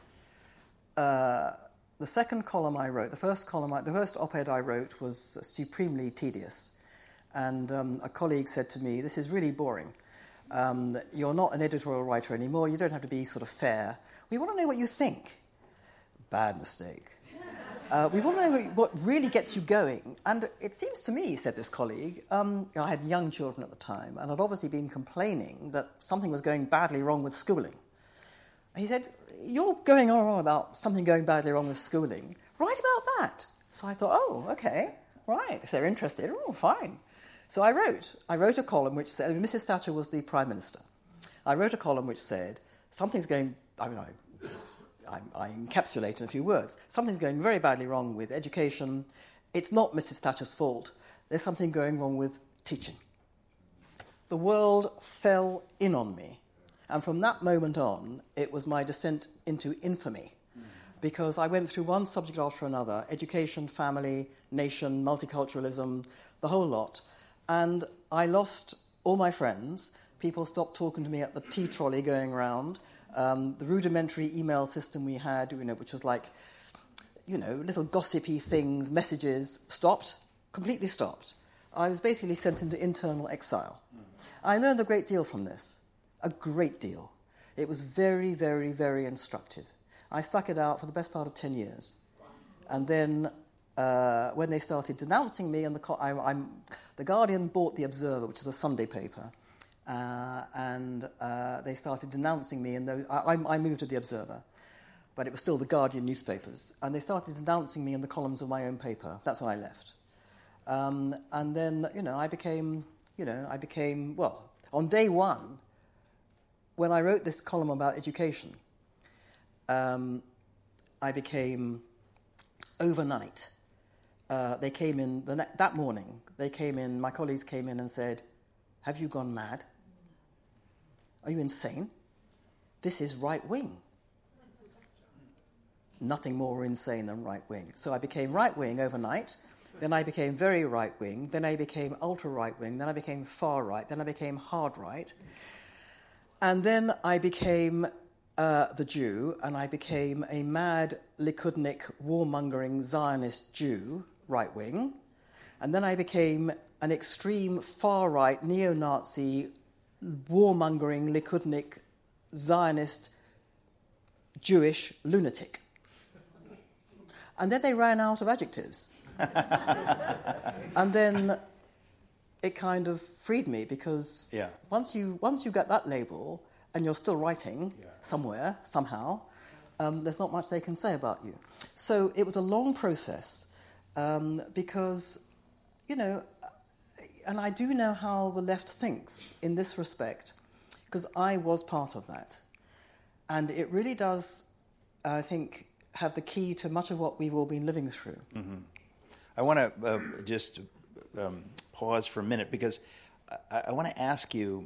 uh, the second column I wrote, the first column, I, the first op-ed I wrote was supremely tedious. And um, a colleague said to me, "This is really boring. Um, you're not an editorial writer anymore. You don't have to be sort of fair. We want to know what you think." Bad mistake. Uh, we want to know what really gets you going. And it seems to me, said this colleague, um, I had young children at the time, and I'd obviously been complaining that something was going badly wrong with schooling. And he said, "You're going on and on about something going badly wrong with schooling. Write about that." So I thought, oh, okay, right, if they're interested, oh, fine. So I wrote. I wrote a column which said, Missus Thatcher was the Prime Minister. I wrote a column which said, something's going, I mean, I... I, I encapsulate in a few words. Something's going very badly wrong with education. It's not Missus Thatcher's fault. There's something going wrong with teaching. The world fell in on me. And from that moment on, it was my descent into infamy. Mm. Because I went through one subject after another, education, family, nation, multiculturalism, the whole lot. And I lost all my friends. People stopped talking to me at the tea trolley going around. Um, the rudimentary email system we had, you know, which was like, you know, little gossipy things, messages, stopped, completely stopped. I was basically sent into internal exile. Mm. I learned a great deal from this, a great deal. It was very, very, very instructive. I stuck it out for the best part of ten years. And then uh, when they started denouncing me, and the, co- I, I'm, the Guardian bought The Observer, which is a Sunday paper, Uh, and uh, they started denouncing me, and those, I, I moved to The Observer, but it was still the Guardian newspapers, and they started denouncing me in the columns of my own paper. That's when I left. Um, and then, you know, I became, you know, I became, well, on day one, when I wrote this column about education, um, I became, overnight, uh, they came in, the ne- that morning, they came in, my colleagues came in and said, "Have you gone mad? Are you insane? This is right-wing." Nothing more insane than right-wing. So I became right-wing overnight, then I became very right-wing, then I became ultra-right-wing, then I became far-right, then I became hard-right, and then I became uh, the Jew, and I became a mad, Likudnik, warmongering Zionist Jew, right-wing, and then I became an extreme far-right, neo-Nazi, warmongering, Likudnik, Zionist, Jewish lunatic. And then they ran out of adjectives. And then it kind of freed me, because yeah. once you once you get that label and you're still writing yeah. somewhere, somehow, um, there's not much they can say about you. So it was a long process, um, because, you know, and I do know how the left thinks in this respect, because I was part of that. And it really does, I think, have the key to much of what we've all been living through. Mm-hmm. I want to uh, just um, pause for a minute, because I, I want to ask you,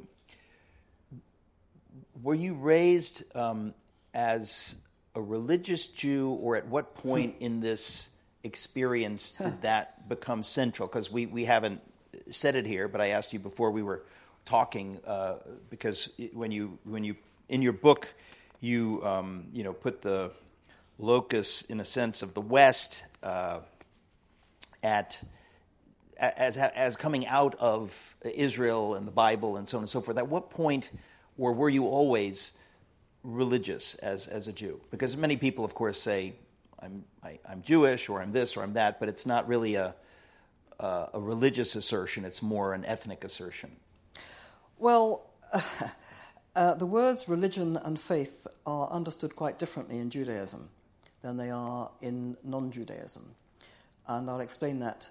were you raised um, as a religious Jew, or at what point in this experience did that become central? Because we, we haven't said it here, but I asked you before we were talking, uh, because when you when you in your book you um, you know put the locus, in a sense, of the West uh, at as as coming out of Israel and the Bible and so on and so forth. At what point, or were you always religious as as a Jew? Because many people, of course, say I'm I, I'm Jewish, or I'm this, or I'm that, but it's not really a uh, a religious assertion. It's more an ethnic assertion. Well, uh, uh, the words religion and faith are understood quite differently in Judaism than they are in non-Judaism, and I'll explain that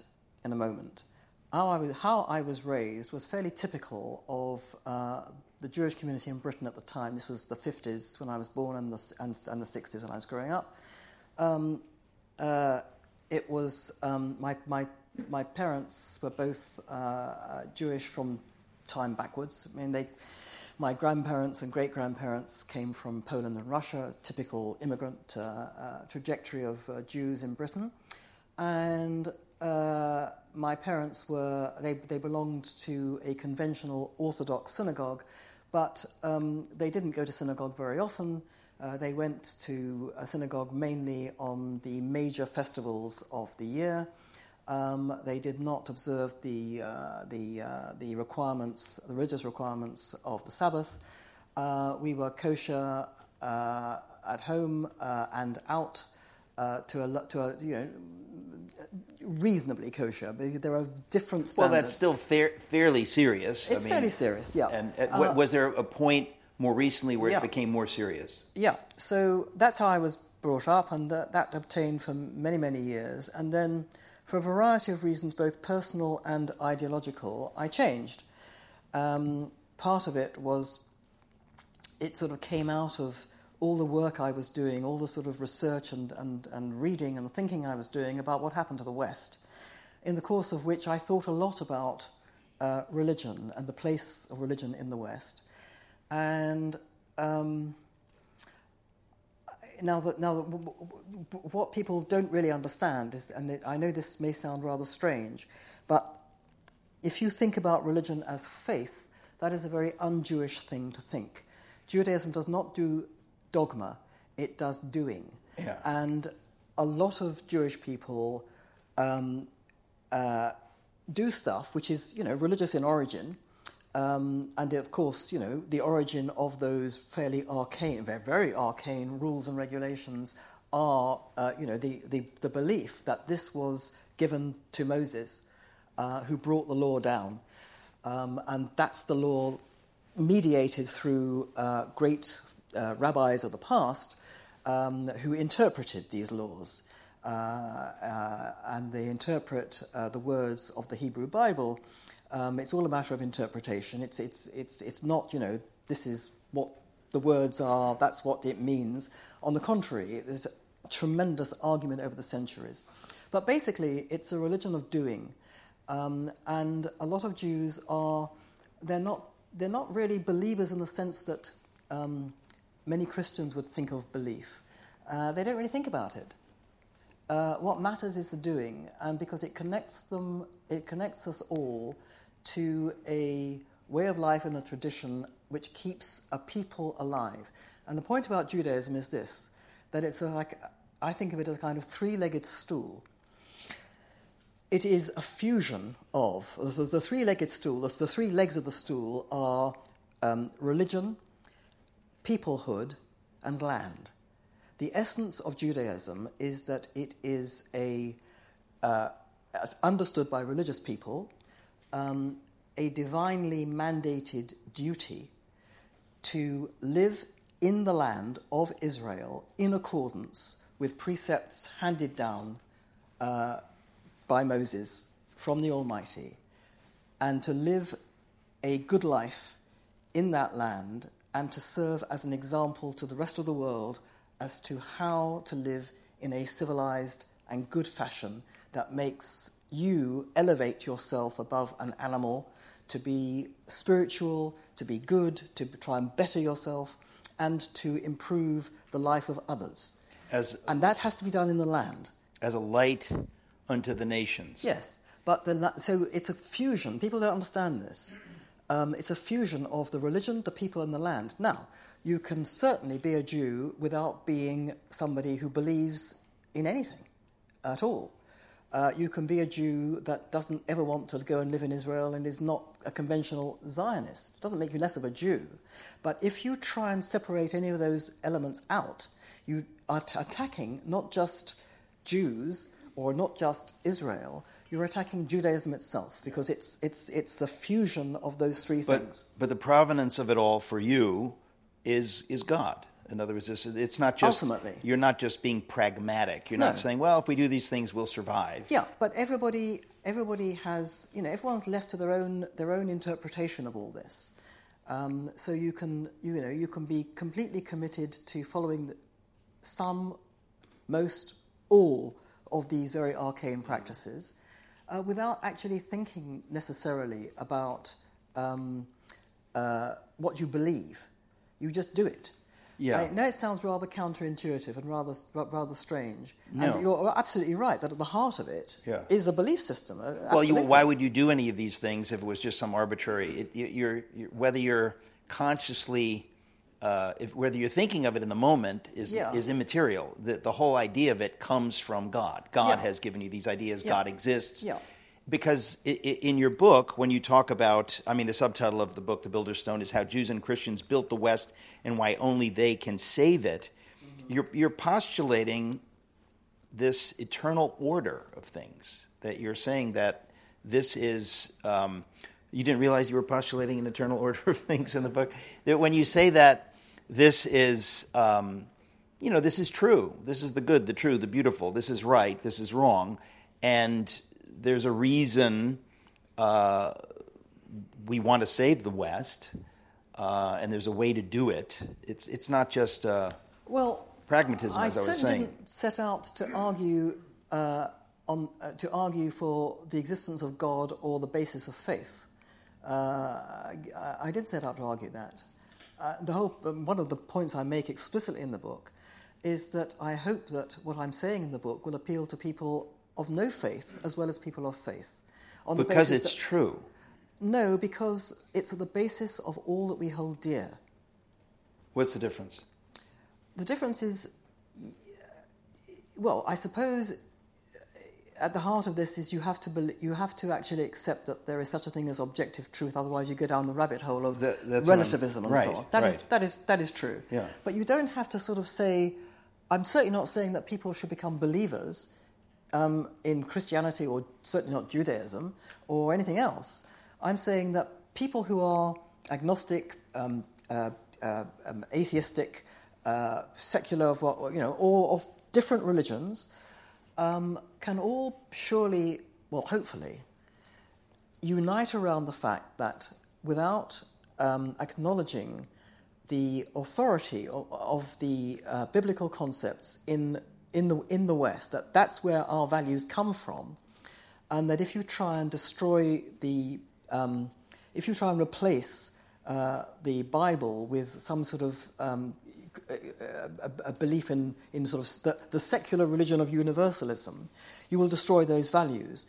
in a moment. How I was, how I was raised was fairly typical of uh, the Jewish community in Britain at the time. This was the fifties when I was born and the, and, and the sixties when I was growing up. Um, uh, it was um, my, my, my parents were both uh, Jewish from time backwards. I mean, they, my grandparents and great-grandparents came from Poland and Russia, a typical immigrant uh, uh, trajectory of uh, Jews in Britain. And uh, my parents were, they, they belonged to a conventional Orthodox synagogue, but um, they didn't go to synagogue very often. Uh, they went to a synagogue mainly on the major festivals of the year. Um, they did not observe the uh, the uh, the requirements, the religious requirements of the Sabbath. Uh, we were kosher uh, at home uh, and out uh, to a to a you know reasonably kosher. But there are different standards. Well, that's still fair, fairly serious. It's I mean, fairly serious, yeah. And uh, uh, was there a point more recently where yeah. it became more serious? Yeah. So that's how I was brought up, and uh, that obtained for many many years, and then, for a variety of reasons, both personal and ideological, I changed. Um, part of it was it sort of came out of all the work I was doing, all the sort of research and, and, and reading and thinking I was doing about what happened to the West, in the course of which I thought a lot about uh, religion and the place of religion in the West. And um, Now, that, now that w- w- what people don't really understand is, and it, I know this may sound rather strange, but if you think about religion as faith, that is a very un-Jewish thing to think. Judaism does not do dogma, it does doing. Yeah. And a lot of Jewish people um, uh, do stuff which is, you know, religious in origin. Um, and of course, you know, the origin of those fairly arcane, very, very arcane rules and regulations are, uh, you know, the, the, the belief that this was given to Moses, uh, who brought the law down. Um, and that's the law mediated through uh, great uh, rabbis of the past um, who interpreted these laws. Uh, uh, and they interpret uh, the words of the Hebrew Bible. Um, it's all a matter of interpretation. It's it's it's it's not, you know, this is what the words are, that's what it means. On the contrary, there's a tremendous argument over the centuries. But basically, it's a religion of doing, um, and a lot of Jews are they're not they're not really believers in the sense that um, many Christians would think of belief. Uh, they don't really think about it. Uh, what matters is the doing, and because it connects them, it connects us all to a way of life and a tradition which keeps a people alive. And the point about Judaism is this, that it's a, like, I think of it as a kind of three-legged stool. It is a fusion of, the, the three-legged stool, the, the three legs of the stool are um, religion, peoplehood, and land. The essence of Judaism is that it is a, uh, as understood by religious people, um, a divinely mandated duty to live in the land of Israel in accordance with precepts handed down uh, by Moses from the Almighty, and to live a good life in that land and to serve as an example to the rest of the world as to how to live in a civilized and good fashion that makes you elevate yourself above an animal, to be spiritual, to be good, to try and better yourself, and to improve the life of others. As, and that has to be done in the land. As a light unto the nations. Yes, but the, so it's a fusion. People don't understand this. Um, it's a fusion of the religion, the people, and the land. Now, you can certainly be a Jew without being somebody who believes in anything at all. Uh, you can be a Jew that doesn't ever want to go and live in Israel and is not a conventional Zionist. It doesn't make you less of a Jew. But if you try and separate any of those elements out, you are t- attacking not just Jews or not just Israel, you're attacking Judaism itself, because it's it's it's the fusion of those three but, things. But the provenance of it all for you is is God. In other words, it's, it's not just... Ultimately. You're not just being pragmatic. You're No. not saying, well, if we do these things, we'll survive. Yeah, but everybody everybody has, you know, everyone's left to their own their own interpretation of all this. Um, so you can, you know, you can be completely committed to following some, most, all of these very arcane practices, uh, without actually thinking necessarily about um, uh, what you believe. You just do it. Yeah. I know it sounds rather counterintuitive and rather rather strange. No. And you're absolutely right that at the heart of it yeah. is a belief system. Well, you, why would you do any of these things if it was just some arbitrary? It, you, you're, you're, whether you're consciously, uh, if, whether you're thinking of it in the moment is yeah. is immaterial. The, the whole idea of it comes from God. God yeah. has given you these ideas. Yeah. God exists. Yeah. Because in your book, when you talk about, I mean, the subtitle of the book, The Builder's Stone, is How Jews and Christians Built the West and Why Only They Can Save It. Mm-hmm. You're, you're postulating this eternal order of things, that you're saying that this is, um, you didn't realize you were postulating an eternal order of things in the book? That when you say that this is, um, you know, this is true, this is the good, the true, the beautiful, this is right, this is wrong, and there's a reason uh, we want to save the West, uh, and there's a way to do it. It's it's not just uh, well pragmatism, as I, I was saying. I didn't set out to argue uh, on uh, to argue for the existence of God or the basis of faith. Uh, I, I didn't set out to argue that. Uh, the whole um, one of the points I make explicitly in the book is that I hope that what I'm saying in the book will appeal to people of no faith as well as people of faith. On because the it's that, true. No, because it's at the basis of all that we hold dear. What's the difference? The difference is, well, I suppose at the heart of this is you have to be, you have to actually accept that there is such a thing as objective truth. Otherwise, you go down the rabbit hole of that, relativism and right, so on. That right. is that is that is true. Yeah. But you don't have to sort of say. I'm certainly not saying that people should become believers um, in Christianity or certainly not Judaism or anything else. I'm saying that people who are agnostic, um, uh, uh, um, atheistic, uh, secular, of what you know, or of different religions, um, can all surely, well, hopefully, unite around the fact that without um, acknowledging the authority of, of the uh, biblical concepts in in the in the West, that that's where our values come from, and that if you try and destroy the um, if you try and replace uh, the Bible with some sort of um, a, a belief in in sort of the, the secular religion of universalism, you will destroy those values.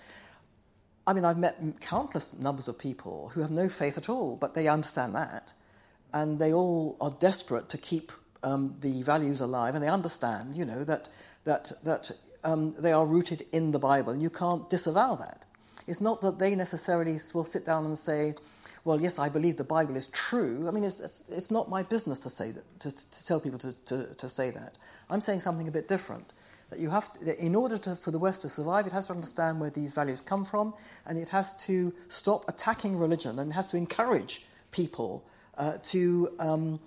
I mean, I've met countless numbers of people who have no faith at all, but they understand that. And they all are desperate to keep um, the values alive, and they understand, you know, that that that um, they are rooted in the Bible, and you can't disavow that. It's not that they necessarily will sit down and say, "Well, yes, I believe the Bible is true." I mean, it's it's, it's not my business to say that, to, to tell people to, to, to say that. I'm saying something a bit different. That you have to, that in order to, for the West to survive, it has to understand where these values come from, and it has to stop attacking religion, and it has to encourage people Uh, to um,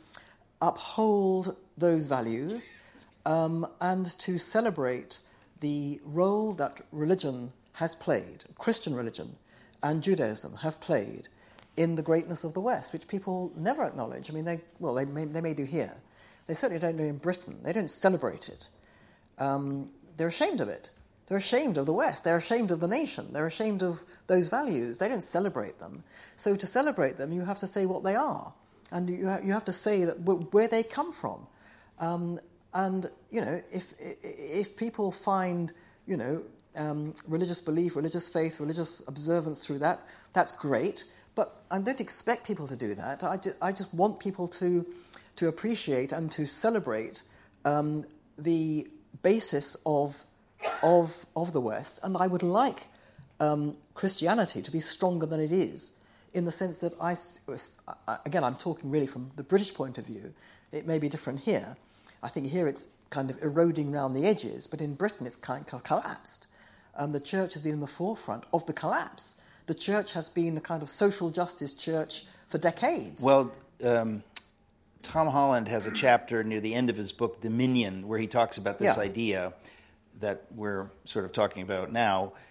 uphold those values um, and to celebrate the role that religion has played, Christian religion and Judaism have played in the greatness of the West, which people never acknowledge. I mean, they well, they may, they may do here. They certainly don't do in Britain. They don't celebrate it. Um, they're ashamed of it. They're ashamed of the West. They're ashamed of the nation. They're ashamed of those values. They don't celebrate them. So to celebrate them, you have to say what they are. And you ha- you have to say that w- where they come from. Um, and, you know, if if people find, you know, um, religious belief, religious faith, religious observance through that, that's great. But I don't expect people to do that. I, ju- I just want people to to appreciate and to celebrate um, the basis of of of the West. And I would like um, Christianity to be stronger than it is, in the sense that I, again, I'm talking really from the British point of view. It may be different here. I think here it's kind of eroding around the edges, but in Britain it's kind of collapsed. Um, the church has been in the forefront of the collapse. The church has been a kind of social justice church for decades. Well, um, Tom Holland has a chapter near the end of his book, Dominion, where he talks about this yeah. idea that we're sort of talking about now,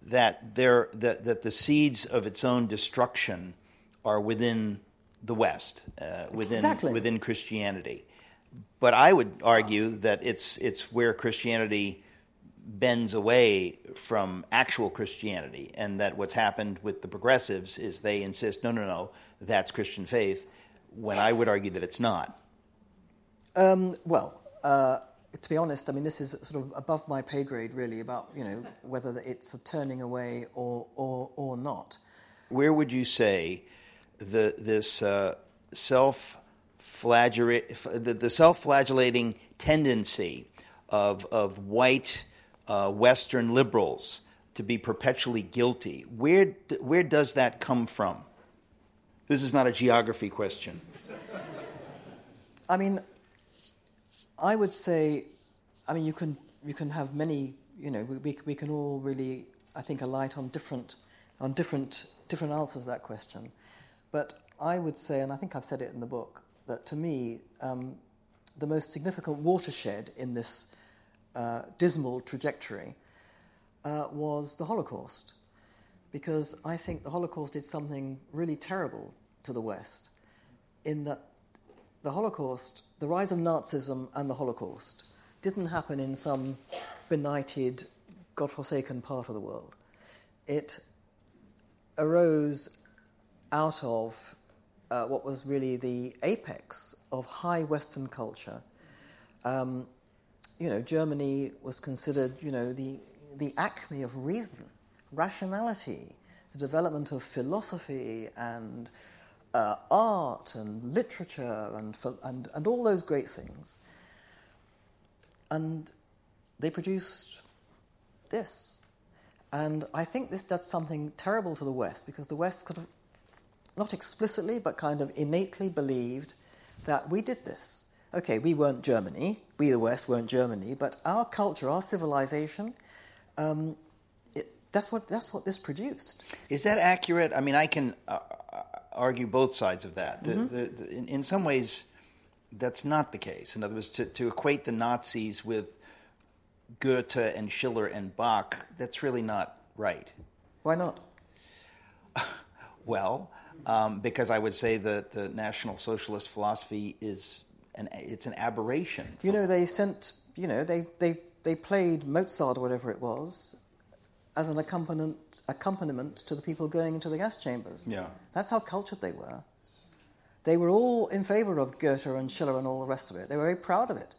that there that, that the seeds of its own destruction are within the West, uh, within exactly. within Christianity. But I would argue that it's it's where Christianity bends away from actual Christianity, and that what's happened with the progressives is they insist, no, no, no, that's Christian faith, when I would argue that it's not. Um, well, uh, to be honest, I mean, this is sort of above my pay grade, really, about, you know, whether it's a turning away or or, or not. Where would you say the this uh, self flagellate the, the self-flagellating tendency of of white uh, Western liberals to be perpetually guilty, where where does that come from? This is not a geography question. I mean, I would say, I mean, you can you can have many, you know, we we can all really, I think, alight on different on different different answers to that question. But I would say, and I think I've said it in the book, that to me, um, the most significant watershed in this uh, dismal trajectory uh, was the Holocaust, because I think the Holocaust did something really terrible to the West, in that the Holocaust, the rise of Nazism and the Holocaust, didn't happen in some benighted, godforsaken part of the world. It arose out of uh, what was really the apex of high Western culture. Um, you know, Germany was considered, you know, the the acme of reason, rationality, the development of philosophy and uh, art and literature and, and and all those great things. And they produced this. And I think this does something terrible to the West, because the West could have, not explicitly, but kind of innately believed that we did this. Okay, we weren't Germany, we the West weren't Germany, but our culture, our civilization, um, it, that's what that's what this produced. Is that accurate? I mean, I can uh, argue both sides of that. The, Mm-hmm. the, the, in, in some ways, that's not the case. In other words, to, to equate the Nazis with Goethe and Schiller and Bach, that's really not right. Why not? Well, um, because I would say that the National Socialist philosophy is an it's an aberration. You know, they sent, you know, they, they, they played Mozart or whatever it was as an accompaniment accompaniment to the people going into the gas chambers. Yeah. That's how cultured they were. They were all in favor of Goethe and Schiller and all the rest of it. They were very proud of it.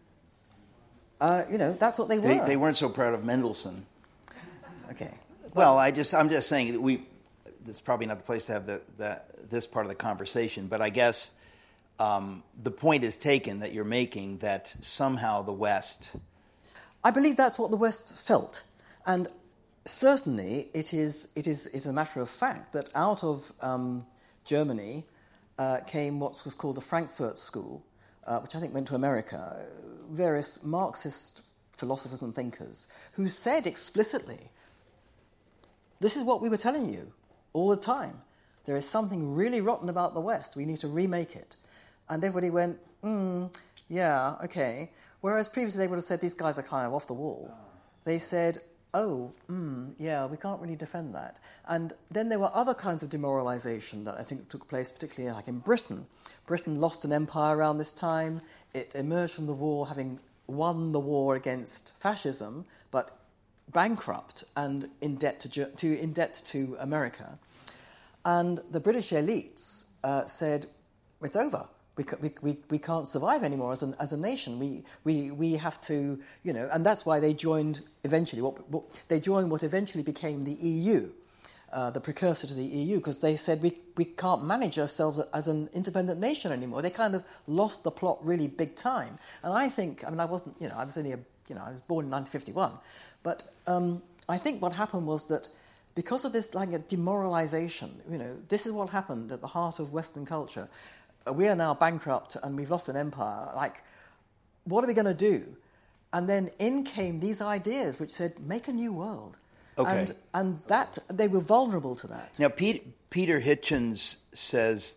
Uh, you know, that's what they were. They, they weren't so proud of Mendelssohn. Okay. Well, I just I'm just saying that we. It's probably not the place to have the, the this part of the conversation, but I guess um, the point is taken that you're making, that somehow the West. I believe that's what the West felt, and certainly it is. It is is a matter of fact that out of um, Germany uh, came what was called the Frankfurt School, uh, which I think went to America. Various Marxist philosophers and thinkers who said explicitly, "This is what we were telling you all the time. There is something really rotten about the West. We need to remake it." And everybody went, mm, yeah, okay. Whereas previously they would have said, these guys are kind of off the wall. They said, oh, mm, yeah, we can't really defend that. And then there were other kinds of demoralisation that I think took place, particularly like in Britain. Britain lost an empire around this time. It emerged from the war having won the war against fascism, but bankrupt and in debt to, to in debt to America, and the British elites uh, said, "It's over. We, we we we can't survive anymore as an as a nation. We we we have to, you know." And that's why they joined eventually. What, what they joined what eventually became the E U, uh, the precursor to the E U, because they said we we can't manage ourselves as an independent nation anymore. They kind of lost the plot really big time. And I think, I mean, I wasn't, you know, I was only a, you know, I was born in nineteen fifty-one. But um, I think what happened was that because of this like a demoralization, you know, this is what happened at the heart of Western culture. Uh, we are now bankrupt and we've lost an empire. Like, what are we going to do? And then in came these ideas which said, make a new world. Okay. And, and that they were vulnerable to that. Now, Pete, Peter Hitchens says that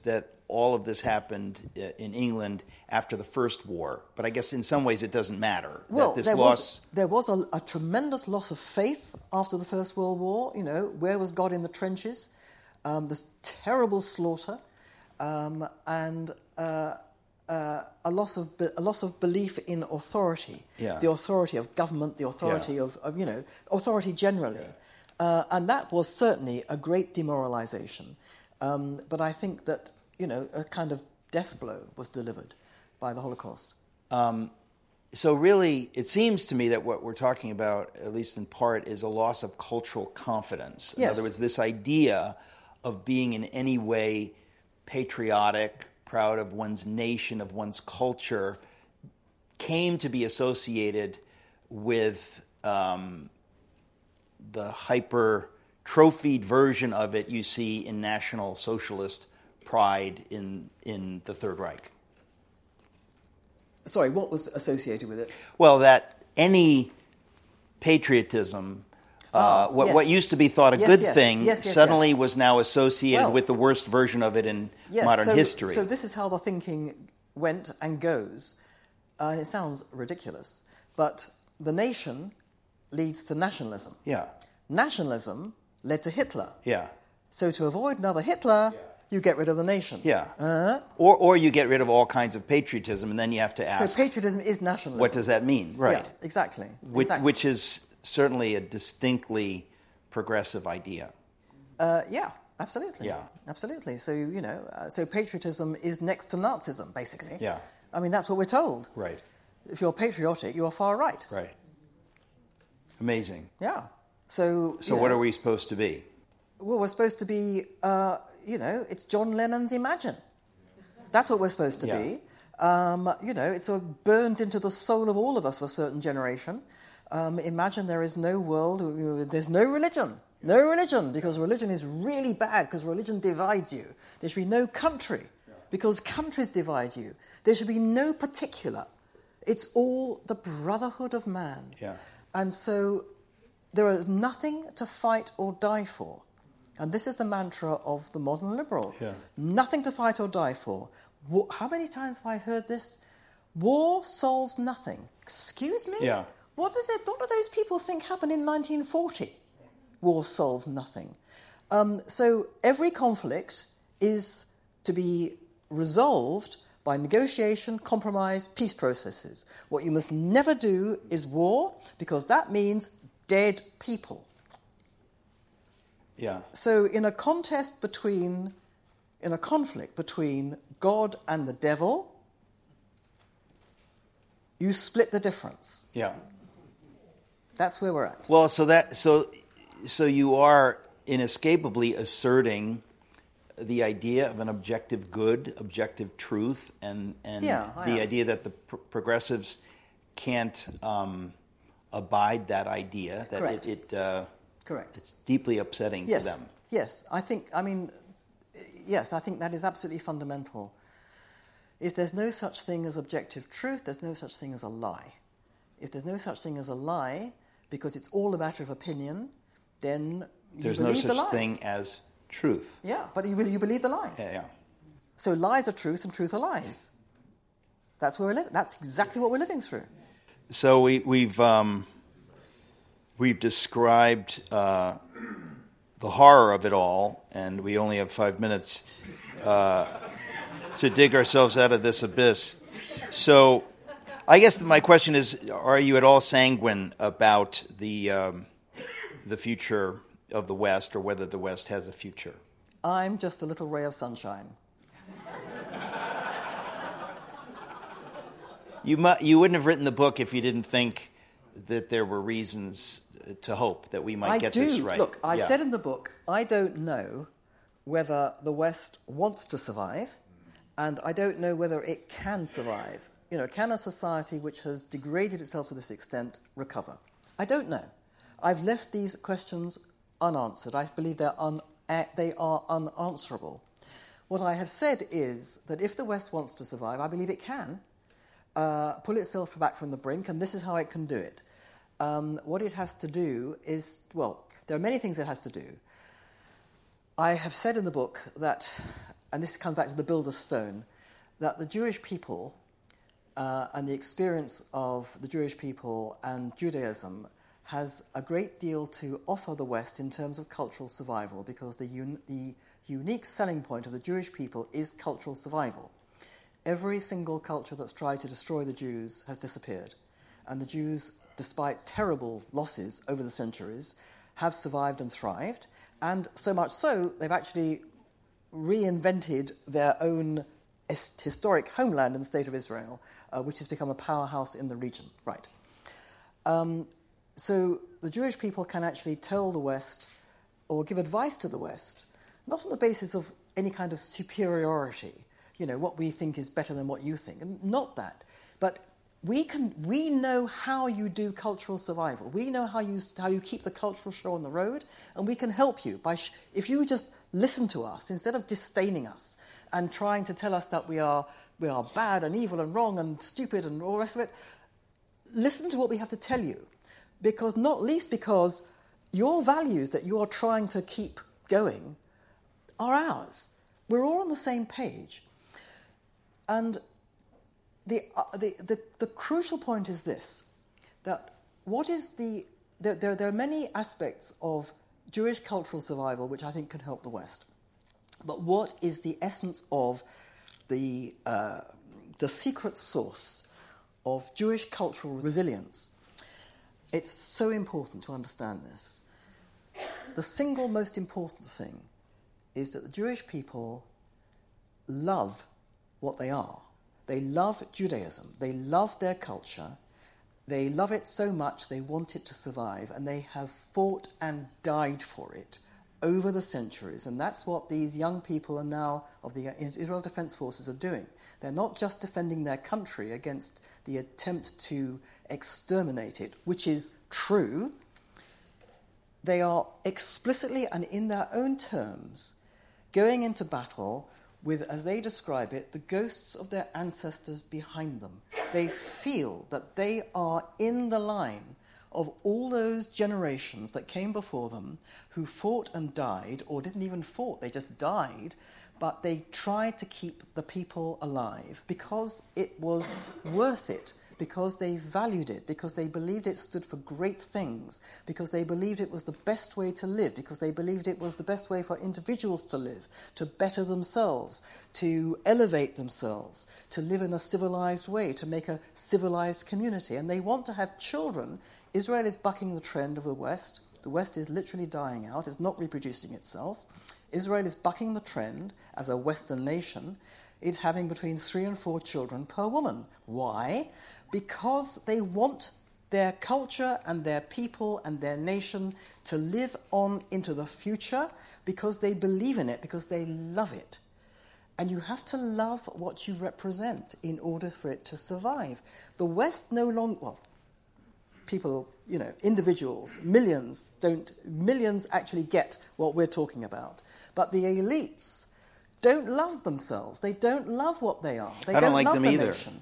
all of this happened in England after the First War, but I guess in some ways it doesn't matter. Well, that this there loss... was, there was a, a tremendous loss of faith after the First World War. You know, where was God in the trenches? Um, the terrible slaughter, um, and uh, uh, a loss of be- a loss of belief in authority, yeah. the authority of government, the authority yeah. of, of you know authority generally, uh, and that was certainly a great demoralization. Um, but I think that you know a kind of death blow was delivered by the Holocaust. Um, so really, it seems to me that what we're talking about, at least in part, is a loss of cultural confidence. In yes. other words, this idea of being in any way patriotic, proud of one's nation, of one's culture, came to be associated with um, the hyper-trophied version of it you see in National Socialist pride in in the Third Reich. Sorry, what was associated with it? Well, that any patriotism, uh, oh, what, yes. what used to be thought a yes, good yes. thing, yes, yes, suddenly yes. was now associated well, with the worst version of it in yes, modern so, history. So this is how the thinking went and goes, uh, and it sounds ridiculous, but the nation leads to nationalism. Yeah. Nationalism led to Hitler. Yeah. So to avoid another Hitler, yeah. you get rid of the nation. Yeah. Uh-huh. Or or you get rid of all kinds of patriotism, and then you have to ask... So patriotism is nationalism. What does that mean? Right. Yeah, exactly. Which, exactly. which is certainly a distinctly progressive idea. Uh, yeah, absolutely. Yeah. Absolutely. So, you know, uh, so patriotism is next to Nazism, basically. Yeah. I mean, that's what we're told. Right. If you're patriotic, you are far right. Right. Amazing. Yeah. So, so what know, are we supposed to be? Well, we're supposed to be, uh, you know, it's John Lennon's Imagine. That's what we're supposed to yeah. be. Um, you know, it's sort of burned into the soul of all of us for a certain generation. Um, imagine there is no world, there's no religion. No religion, because religion is really bad, because religion divides you. There should be no country, because countries divide you. There should be no particular. It's all the brotherhood of man. Yeah. And so there is nothing to fight or die for. And this is the mantra of the modern liberal. Yeah. Nothing to fight or die for. War, how many times have I heard this? War solves nothing. Excuse me? Yeah. What does it, what do those people think happened in nineteen forty? War solves nothing. Um, so every conflict is to be resolved by negotiation, compromise, peace processes. What you must never do is war, because that means dead people. Yeah. So in a contest between, in a conflict between God and the devil, you split the difference. Yeah. That's where we're at. Well, so that so so you are inescapably asserting the idea of an objective good, objective truth, and and yeah, the idea that the pr- progressives can't um, abide that idea. That Correct. it, it uh, Correct. It's deeply upsetting yes. to them. Yes, I think. I mean, yes, I think that is absolutely fundamental. If there's no such thing as objective truth, there's no such thing as a lie. If there's no such thing as a lie, because it's all a matter of opinion, then you there's believe no the such lies. thing as truth. Yeah, but you, you believe the lies. Yeah, yeah. So lies are truth and truth are lies. That's where we're living. That's exactly what we're living through. So we, we've um, we've described uh, the horror of it all, and we only have five minutes uh, to dig ourselves out of this abyss. So I guess my question is, are you at all sanguine about the um, the future of the West, or whether the West has a future? I'm just a little ray of sunshine. You mu- you wouldn't have written the book if you didn't think that there were reasons to hope that we might I get do. this right. Look, I've yeah. said in the book, I don't know whether the West wants to survive, and I don't know whether it can survive. You know, can a society which has degraded itself to this extent recover? I don't know. I've left these questions unanswered. I believe they're un- they are unanswerable. What I have said is that if the West wants to survive, I believe it can uh, pull itself back from the brink, and this is how it can do it. Um, what it has to do is, well, there are many things it has to do. I have said in the book that and this comes back to the builder's stone, that the Jewish people uh, and the experience of the Jewish people and Judaism has a great deal to offer the West in terms of cultural survival, because the, un- the unique selling point of the Jewish people is cultural survival. Every single culture that's tried to destroy the Jews has disappeared, and the Jews, despite terrible losses over the centuries, have survived and thrived, and so much so they've actually reinvented their own historic homeland in the state of Israel, uh, which has become a powerhouse in the region. Right. Um, so the Jewish people can actually tell the West, or give advice to the West, not on the basis of any kind of superiority, you know, what we think is better than what you think, and not that, but we can we know how you do cultural survival. We know how you how you keep the cultural show on the road, and we can help you by sh- if you just listen to us instead of disdaining us and trying to tell us that we are we are bad and evil and wrong and stupid and all the rest of it. Listen to what we have to tell you, because not least because your values that you are trying to keep going are ours. We're all on the same page, and the uh, the, the the crucial point is this: that what is the there there, there are many aspects of Jewish cultural survival which I think can help the West. But what is the essence of the uh, the secret source of Jewish cultural resilience? It's so important to understand this. The single most important thing is that the Jewish people love what they are. They love Judaism. They love their culture. They love it so much they want it to survive, and they have fought and died for it over the centuries. And that's what these young people are now of the Israel Defense Forces are doing. They're not just defending their country against the attempt to exterminate it, which is true. They are explicitly and in their own terms going into battle with, as they describe it, the ghosts of their ancestors behind them. They feel that they are in the line of all those generations that came before them who fought and died, or didn't even fought, they just died, but they tried to keep the people alive because it was worth it, because they valued it, because they believed it stood for great things, because they believed it was the best way to live, because they believed it was the best way for individuals to live, to better themselves, to elevate themselves, to live in a civilized way, to make a civilized community. And they want to have children. Israel is bucking the trend of the West. The West is literally dying out. It's not reproducing itself. Israel is bucking the trend as a Western nation. It's having between three and four children per woman. Why? Because they want their culture and their people and their nation to live on into the future, because they believe in it, because they love it. And you have to love what you represent in order for it to survive. The West no longer... Well, people, you know, individuals, millions don't... Millions actually get what we're talking about. But the elites don't love themselves. They don't love what they are. They I don't, don't like love them the either. Nation.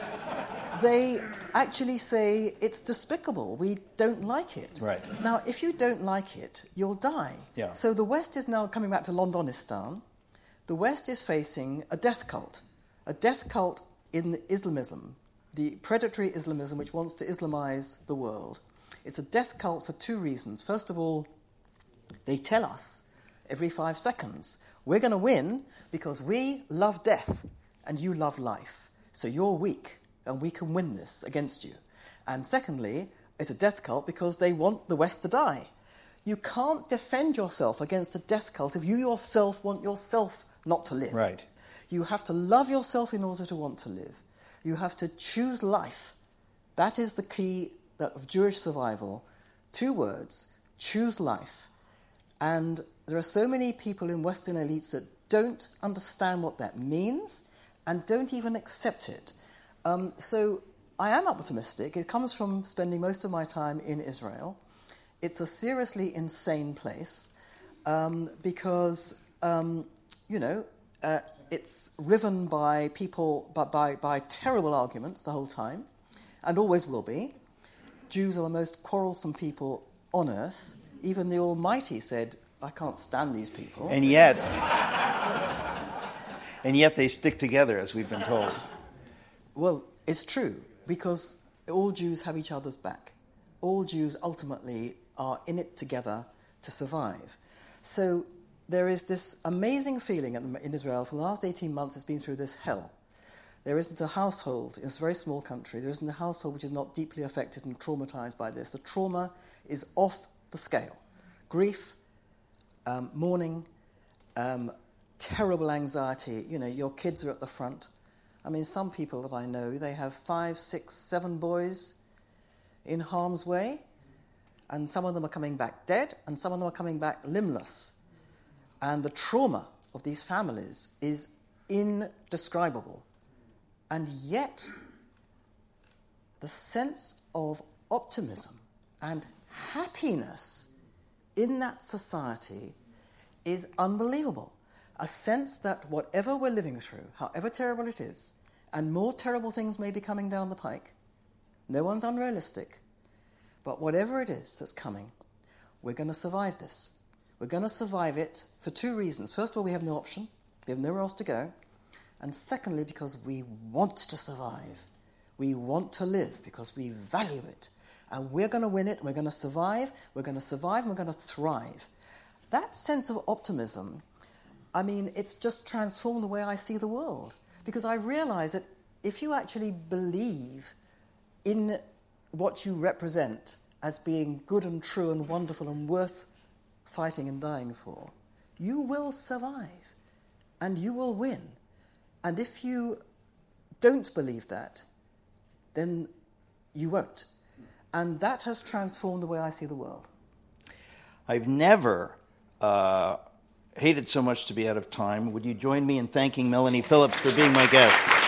They actually say it's despicable. We don't like it. Right. Now, if you don't like it, you'll die. Yeah. So the West is now coming back to Londonistan. The West is facing a death cult, a death cult in Islamism, the predatory Islamism which wants to Islamize the world. It's a death cult for two reasons. First of all, they tell us every five seconds, we're going to win because we love death and you love life. So you're weak, and we can win this against you. And secondly, it's a death cult because they want the West to die. You can't defend yourself against a death cult if you yourself want yourself not to live. Right. You have to love yourself in order to want to live. You have to choose life. That is the key of Jewish survival. Two words, choose life. And there are so many people in Western elites that don't understand what that means and don't even accept it. Um, so I am optimistic. It comes from spending most of my time in Israel. It's a seriously insane place um, because, um, you know, uh, it's riven by people, by, by, by terrible arguments the whole time, and always will be. Jews are the most quarrelsome people on earth. Even the Almighty said, I can't stand these people. And yet... And yet they stick together, as we've been told. Well, it's true, because all Jews have each other's back. All Jews ultimately are in it together to survive. So there is this amazing feeling in Israel. For the last eighteen months, it's been through this hell. There isn't a household, in a very small country, there isn't a household which is not deeply affected and traumatized by this. The trauma is off the scale. Grief, um, mourning, um, terrible anxiety. You know, your kids are at the front. I mean, some people that I know, they have five, six, seven boys in harm's way, and some of them are coming back dead, and some of them are coming back limbless. And the trauma of these families is indescribable. And yet, the sense of optimism and happiness in that society is unbelievable. A sense that whatever we're living through, however terrible it is, and more terrible things may be coming down the pike, no one's unrealistic, but whatever it is that's coming, we're going to survive this. We're going to survive it for two reasons. First of all, we have no option. We have nowhere else to go. And secondly, because we want to survive. We want to live because we value it. And we're going to win it, and we're going to survive, we're going to survive, and we're going to thrive. That sense of optimism, I mean, it's just transformed the way I see the world. Because I realize that if you actually believe in what you represent as being good and true and wonderful and worth fighting and dying for, you will survive and you will win. And if you don't believe that, then you won't. And that has transformed the way I see the world. I've never uh, hated so much to be out of time. Would you join me in thanking Melanie Phillips for being my guest?